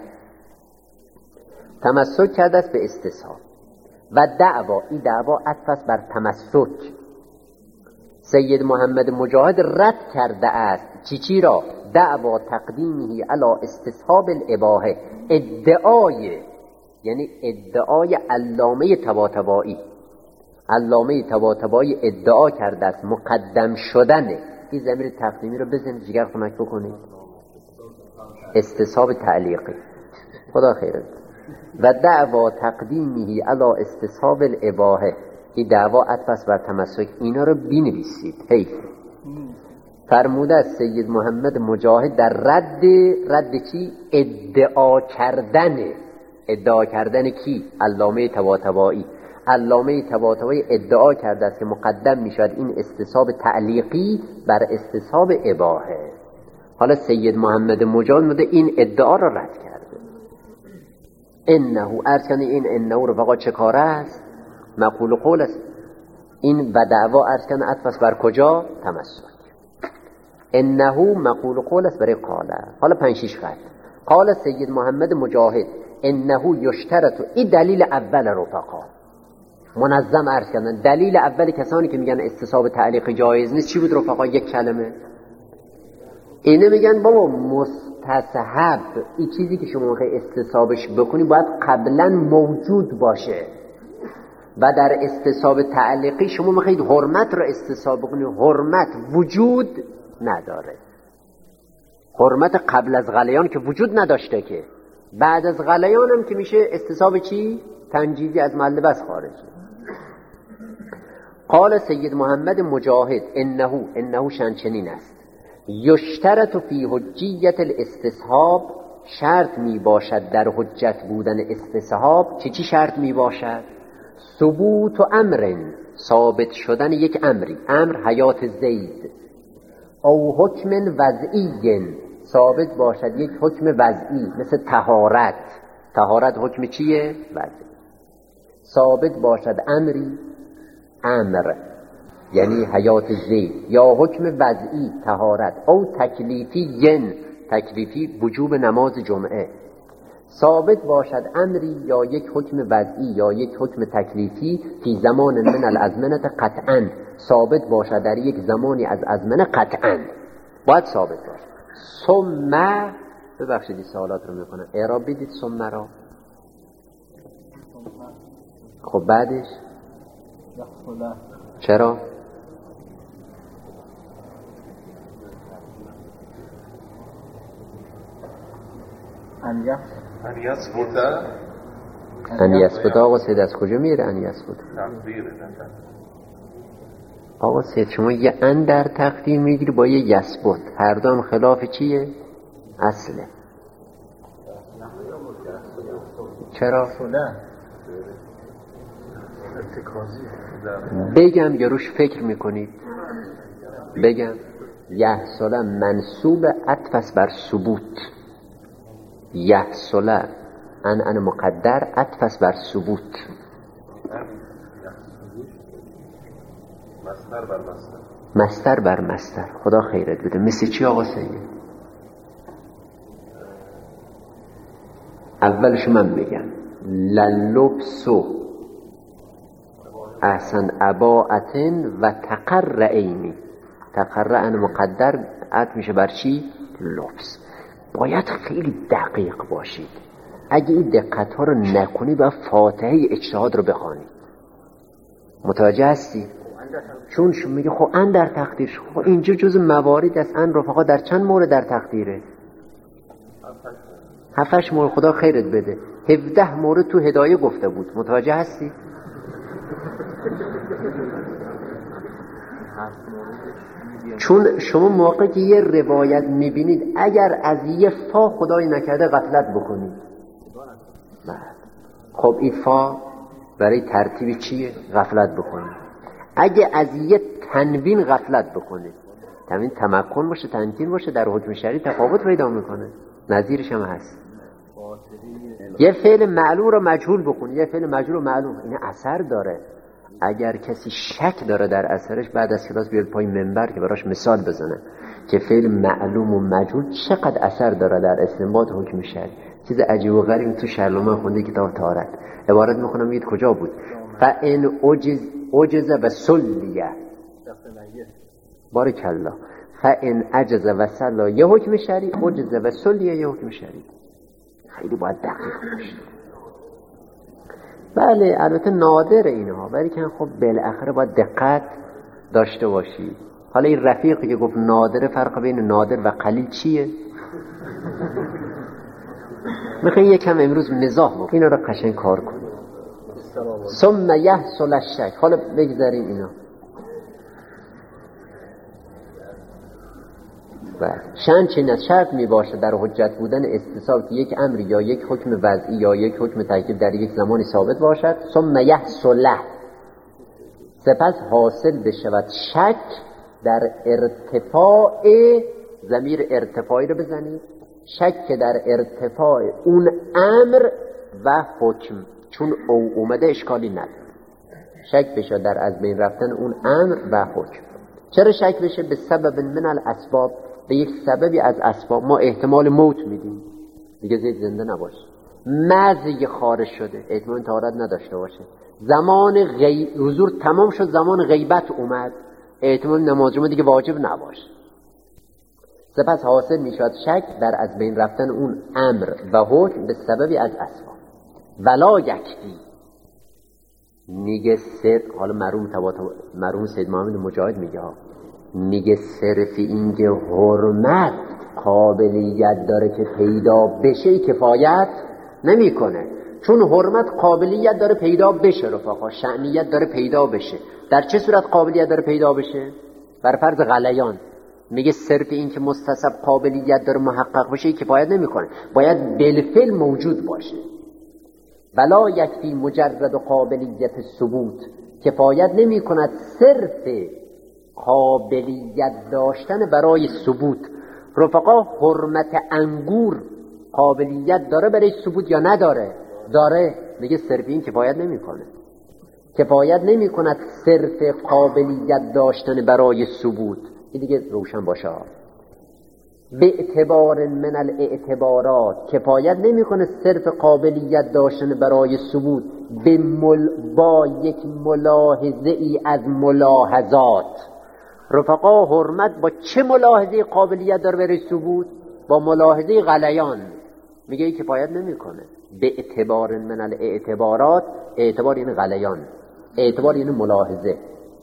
تمسک کرده است به استصحاب. و دعوا، این دعوا عطف است بر تمسک. سید محمد مجاهد رد کرده است چی چی را؟ دعوا تقدیمه علی استصحاب الاباحه. ادعای، یعنی ادعای علامه طباطبایی. علامه طباطبایی ادعا کرده است مقدم شدن. این ضمیر تقدیمی رو بزنید جگر خنک بکنید. استصحاب تعلیقی. خدا خیرت. و دعوا تقدیمه علی استصحاب الاباحه. این دعوا عطف بر تمسک. اینا رو بنویسید. حیف. فرموده از سید محمد مجاهد در رد رد چی؟ ادعا کردن. ادعا کردن کی؟ علامه طباطبایی. علامه طباطبایی ادعا کرده است که مقدم میشود این استصحاب تعلیقی بر استصحاب اباحه. حالا سید محمد مجاهد مده این ادعا را رد کرده. انه ارسنی این انه رفقا چه کاره است؟ مقول قول است. این و دعوا ارسن عطف بر کجا؟ تمسک. انه مقول قول است برای قاله. حالا پنج شیش خط. قال سید محمد مجاهد انه یشترط. این دلیل اول رفقا منظم عرض کردن. دلیل اول کسانی که میگن استصحاب تعلیق جایز نیست چی بود رفقا؟ یک کلمه. اینه میگن بابا مستصحب، این چیزی که شما میخوای استصحابش بکنی باید قبلا موجود باشه. و در استصحاب تعلیقی شما میخواید حرمت رو استصحاب بکنی، حرمت وجود نداره. حرمت قبل از غلیان که وجود نداشته، که بعد از غلیان هم که میشه استصحاب چی؟ تنجیزی از محل بس خارج. قال سید محمد مجاهد انه انه شنچنین است. یشترط فی حجیت الاستصحاب، شرط می باشد در حجت بودن استصحاب. چی چی شرط می باشد؟ ثبوت و امر، ثابت شدن یک امری، امر حیات زید. او حکم وضعی، ثابت باشد یک حکم وضعی مثل طهارت. طهارت حکم چیه؟ وضعی. ثابت باشد امری، امر یعنی حیات زید، یا حکم وضعی طهارت. او تکلیفی ین، تکلیفی وجوب نماز جمعه. ثابت باشد امری یا یک حکم وضعی یا یک حکم تکلیفی فی زمان من الازمنه قطعا، ثابت باشد در یک زمانی از ازمنه قطعا باید ثابت باشد. ثم، ببخشید این سوالات رو میکنم، اعراب بدید ثم را. خب بعدش چرا؟ ان یثبت ان یثبت. آقا سید از کجا میره ان یثبت؟ آقا سید شما یه ان در تقدیر میگیری با یه یثبت، هر دو هم خلاف چیه؟ اصله. چرا؟ بگم یا روش فکر میکنید؟ بگم یحصل منصوب عطف بر ثبوت، یحصل ان ان مقدر عطف بر ثبوت. مصدر بر مصدر، مصدر بر مصدر. خدا خیرت بده. مثل چی آقا سید؟ اولش من بگم للبسو احسن اباعتن و تقرعینی. تقرعن مقدر عطف میشه بر چی؟ لبس. باید خیلی دقیق باشید. اگه این دقت ها رو نکنی باید فاتحه اجتهاد رو بخوانی. متوجه هستی؟ چون شما میگه خب ان در تقدیر، خب اینجا جز موارد است. ان رفقا در چند مورد در تقدیره؟ هفتش مورد. خدا خیرت بده. هفده مورد تو هدایه گفته بود. متوجه هستی؟ چون شما موقعی که یه روایت میبینید اگر از یه فا خدای نکرده غفلت بکنید، خب این فا برای ترتیب چیه؟ غفلت بکنید. اگه از یه تنوین غفلت بکنید، تنوین تمکن باشه تنکین باشه، در حکم شرعی تفاوت پیدا میکنه. نظیرش هم هست. یه فعل معلوم رو مجهول بکنید، یه فعل مجهول رو معلوم، این اثر داره. اگر کسی شک داره در اثرش بعد از کلاس بیاد پای منبر که براش مثال بزنه که فعل معلوم و مجهول چقدر اثر داره در استنباط حکم شرعی. چیز عجیب و غریب تو شرلومن خونده کتاب طهارت عبارت میخونم میگید کجا بود؟ فان عجز عجز و سلیه، بارک الله. فان عجز و سلا یه حکم شرعی، عجز و سلیه یه حکم شرعی. خیلی باید دقیق باشید. بله البته نادر اینها، ولی که خب بالاخره باید دقت داشته باشید. حالا این رفیقی که گفت نادر، فرق بین نادر و قلیل چیه؟ میخوایی یکم امروز مزاح بکنیم، اینا رو قشنگ کار کنیم. ثم یحصل الشک. حالا بگذاریم اینا. بله شن چین از شرط می باشه در حجت بودن اتصال که یک امر یا یک حکم وضعی یا یک حکم تکلیف در یک زمانی ثابت باشد. ثم یحصل، سپس حاصل بشود شک در ارتفاع، ضمیر ارتفاعی رو بزنید، شک در ارتفاع اون امر و حکم، چون او اومده اشکالی نداره. شک بشه در از بین رفتن اون امر و حکم. چرا شک بشه؟ به سبب من الاسباب، به یک سببی از اسباب. ما احتمال موت میدیم دیگه زید زنده نباشه، مزی خارج شده احتمال طهارت نداشته باشه، زمان غیب حضور تمام شد، زمان غیبت اومد احتمال نماز جمعه دیگه واجب نباشه. سپس حاصل میشود شک در از بین رفتن اون امر و حکم به سببی از اسباب. ولا یکفی میگه سر، حالا مرحوم تبات مرحوم سید محمد مجاهد میگه ها، میگه صرف اینکه حرمت قابلیت داره که پیدا بشه کفایت نمیکنه. چون حرمت قابلیت داره پیدا بشه رفقا، شأنیت داره پیدا بشه. در چه صورت قابلیت داره پیدا بشه؟ بر فرض غلیان. میگه صرف اینکه مستصب قابلیت داره محقق بشه کفایت نمیکنه، باید بالفعل موجود باشه. ولا یکفی مجرد قابلیت ثبوت، کفایت نمی کند صرف قابلیت داشتن برای ثبوت. رفقا حرمت انگور قابلیت داره برای ثبوت یا نداره؟ داره. میگه صرف این کفایت نمی کنه، کفایت نمی کند صرف قابلیت داشتن برای ثبوت. این دیگه روشن باشه. به اعتبار من الاعتبارات کفایت نمیکنه صرف قابلیت داشتن برای ثبوت به مل... با یک ملاحظه ای از ملاحظات. رفقا حرمت با چه ملاحظه قابلیت داره برای ثبوت؟ با ملاحظه غلیان. میگه این کفایت نمیکنه. به اعتبار من الاعتبارات، اعتبار این غلیان، اعتبار این ملاحظه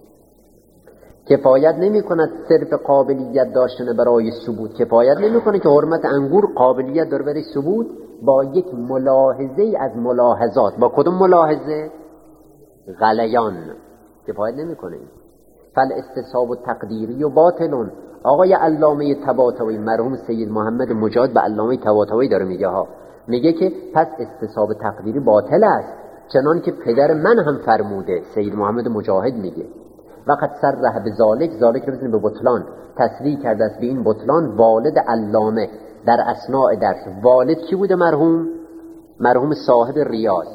کفایت نمی کند. صرف قابلیت داشتن برای ثبوت کفایت نمی کنه که حرمت انگور قابلیت داره برای ثبوت با یک ملاحظه از ملاحظات. با کدوم ملاحظه؟ غلیان. کفایت نمی کنه. فالاستصحاب تقدیری و باطلون. آقای علامه طباطبایی مرحوم سید محمد مجاهد به علامه طباطبایی داره میگه ها، میگه که پس استصحاب تقدیری باطل است، چنان که پدر من هم فرموده. سید محمد مجاهد میگه وقت سرح به ذالک، ذالک رو بزنیم به بطلان، تصریح کرده است به این بطلان والد علامه در اثناء درس. والد کی بوده؟ مرحوم مرحوم صاحب ریاض.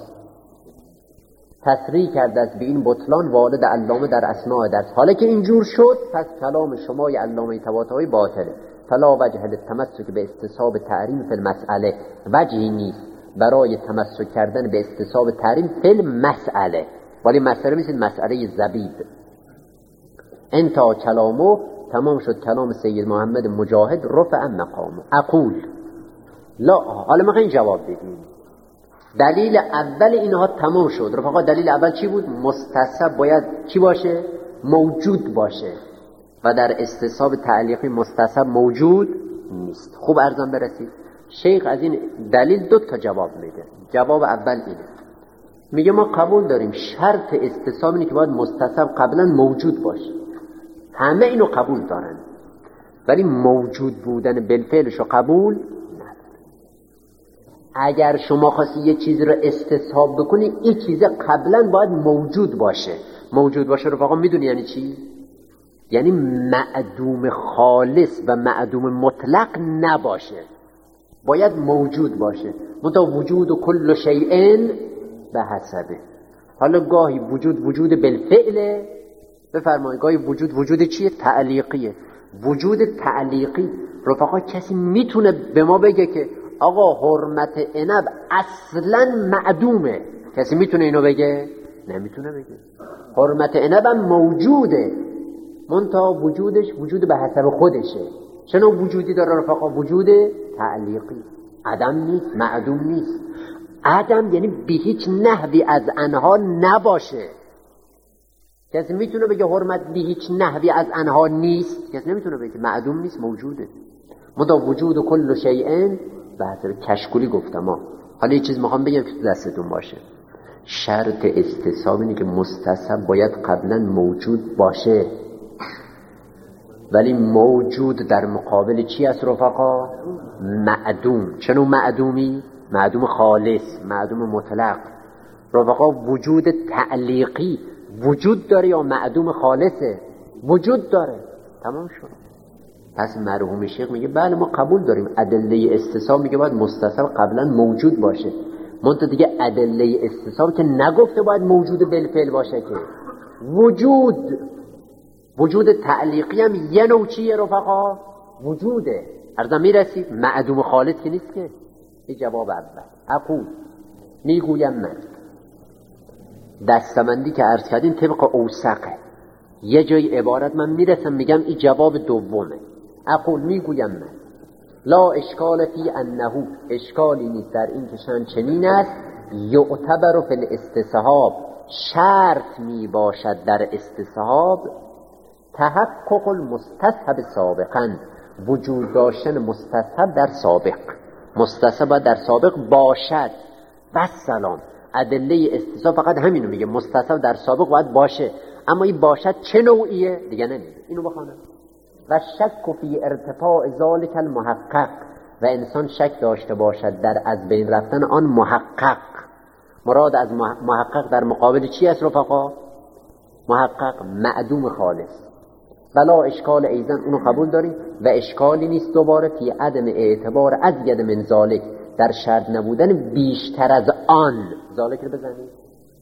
تصریح کرده است به این بطلان والد علامه در اثناء درس. حالا که اینجور شد پس کلام شما ی علامه طباطبایی باطله. فلا وجه للتمسک به استصحاب تحریم فی المسئله، وجهی نیست برای تمسک کردن به استصحاب تحریم فی المسئله. ولی مسئله مثل مسئله زبید. انتا کلامو، تمام شد کلام سید محمد مجاهد، رفع مقامو. اقول لا. حالا میخواین جواب بدیم. دلیل اول اینها تمام شد رفقا. دلیل اول چی بود؟ مستصحب باید چی باشه؟ موجود باشه. و در استصحاب تعلیقی مستصحب موجود نیست. خوب ارزان برسید. شیخ از این دلیل دو تا جواب میده. جواب اول اینه، میگه ما قبول داریم شرط استصحاب اینه که باید مستصحب قبلا موجود باشه. همه اینو قبول دارن، ولی موجود بودن بالفعلش رو قبول ندارن. اگر شما خواستی یه چیزی رو استصحاب بکنی، این چیز قبلا باید موجود باشه. موجود باشه رو واقعا میدونی یعنی چی؟ یعنی معدوم خالص و معدوم مطلق نباشه، باید موجود باشه. منتها وجود و کل شیئن به حسبه. حالا گاهی وجود وجود بالفعله، بفرمایید، گاهی وجود وجود چیه؟ تعلیقیه. وجود تعلیقی رفقا کسی میتونه به ما بگه که آقا حرمت عنب اصلا معدومه؟ کسی میتونه اینو بگه؟ نمیتونه بگه. حرمت عنب هم موجوده، منتها وجودش وجود به حسب خودشه. چنو وجودی داره رفقا؟ وجود تعلیقی. عدم نیست، معدوم نیست. عدم یعنی به هیچ نحوی از انها نباشه. کسی میتونه بگه حرمت به هیچ نحوی از انها نیست؟ کسی نمیتونه بگه. معدوم نیست، موجوده. منتها وجود و کل شیئن به حسب کشکولی گفتم ها. حالا یه چیز میخوام بگم که دستتون باشه. شرط استصحاب اینه که مستصحب باید قبلا موجود باشه، ولی موجود در مقابل چی است رفقا؟ معدوم. چنو معدومی؟ معدوم خالص، معدوم مطلق. رفقا وجود تعلیقی وجود داره یا معدوم خالصه؟ وجود داره. تمام شد. پس مرحوم شیخ میگه بله ما قبول داریم ادله استصحاب میگه باید مستصحب قبلا موجود باشه، منتها دیگه ادله استصحاب که نگفته باید موجود بالفعل باشه که. وجود وجود تعلیقی هم یه نوع چیه رفقا؟ وجوده. ارزم میرسید معدوم خالص که نیست که. این جواب اول. اقول میگویم من دستمندی که عرض کردیم طبق اوسقه، یه جای عبارت من میرسم میگم این جواب دومه. اقول میگویم من لا اشکال فی انه، اشکالی نیست در این که شان چنین است، یعتبر فی الاستصحاب، شرط می باشد در استصحاب، تحقق المستصحب سابقا، وجود داشتن مستصحب در سابق. مستصحب در سابق باشد. بس سلام. ادله استصحاب فقط همینو میگه، مستصحب در سابق باید باشه، اما این باشد چه نوعیه دیگه نمیگه. اینو بخونم. و شک فی ارتفاع ذالک المحقق، و انسان شک داشته باشد در از بین رفتن آن محقق. مراد از محقق در مقابل چی است رفقا؟ محقق معدوم خالص. بلا اشکال ایزن، اونو قبول داریم و اشکالی نیست دوباره فی عدم اعتبار ازید من ذالک، در شرط نبودن بیشتر از آن. ذالک رو بزنید.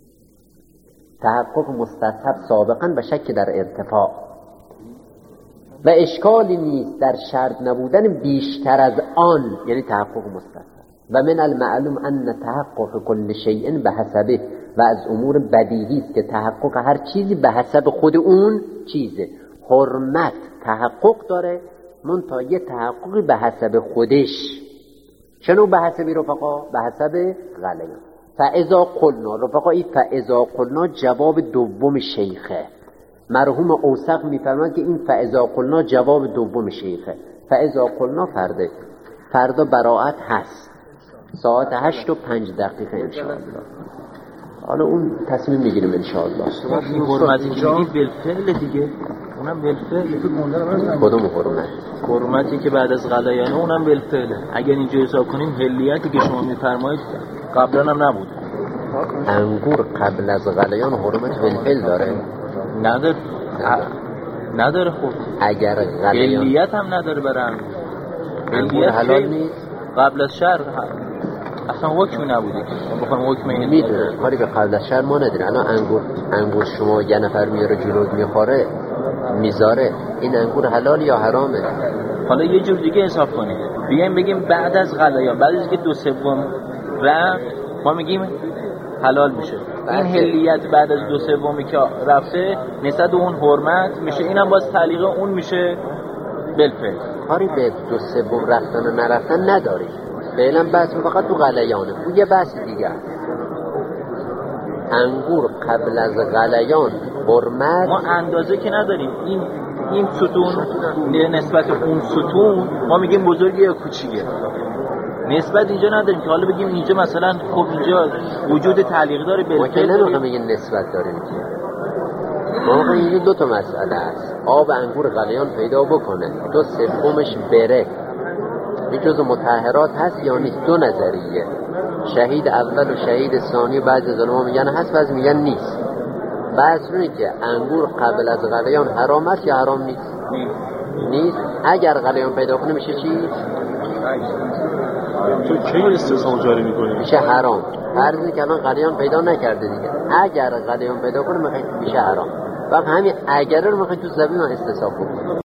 تحقق مستصحب سابقا و شک در ارتفاع. و اشکالی نیست در شرط نبودن بیشتر از آن، یعنی تحقق مستقر. و من المعلوم ان تحقق کل شیء به حسبه، و از امور بدیهی است که تحقق هر چیزی به حسب خود اون چیزه. حرمت تحقق داره، منتها یه تحققی به حسب خودش. چنو به حسبی رفقا؟ به حسب غلیان. فاذا قلنا رفقا، این فاذا قلنا جواب دوم شیخه. مرحوم اوسق میفرماید که این فاذا قلنا جواب دوم شیخه. فاذا قلنا فرده، فردا براءت هست ساعت هشت و پنج دقیقه انشاءالله. حالا اون تصمیم میگیریم انشاءالله. این حرمتی که میگید بالفعل دیگه، اونم بالفعل. کدوم حرمت؟ حرمتی که بعد از غلیان اونم بالفعله. اگر اینجا حساب کنیم هلیتی که شما میفرمایید قبلا هم نبود. انگور قبل از غلیان حرمت بالفعل داره؟ نداره. نداره. خب اگر غلیان هلیت هم نداره برای انگور. انگور حلال نیست قبل از شهر اصلا حکمی نبوده که بخوام حکم این میدونم کاری به قبل از شهر ما نداره. الان انگور انگور شما یه نفر میاره جلوت میخوره میذاره، این انگور حلال یا حرامه؟ حالا یه جور دیگه حساب کنید، بیایم بگیم بعد از غلیان، بعد از که دو سوم رفت ما میگیم حلال میشه. این هلیت بعد از دو سومی که رفته نسبت اون حرمت میشه، اینم باز تعلیق اون میشه بالفعل. کاری به دو سوم رفتن و نرفتن نداری. فعلا بحث فقط تو غلیانه. اون یه بحث دیگه. انگور قبل از غلیان حرمت ما اندازه که نداریم. این این ستون نسبت اون ستون ما میگیم بزرگه یا کوچیکه، نسبت اینجا نداریم که حالا بگیم اینجا مثلا خب اینجا وجود تعلیق داره بالفعل. ما که نمیخوام بگیم نسبت داریم که واقعا این دو تا مسئله است. آب انگور غلیان پیدا بکنه، دو سومش بره، این جزء مطهرات هست یا نیست؟ دو نظریه. شهید اول و شهید ثانی بعضی از علما میگن هست، بعضی میگن نیست. بحث اینه که انگور قبل از غلیان حرام است یا حرام نیست؟ نیست. اگر غلیان پیدا کنه میشه چی؟ تو کی استثناء جاری میکنی؟ میشه حرام. فرضی که الان غلیان پیدا نکرده دیگه، اگر غلیان پیدا کنه میشه حرام. وقت همین اگر رو میخوایم تو زبان استثناء کنیم.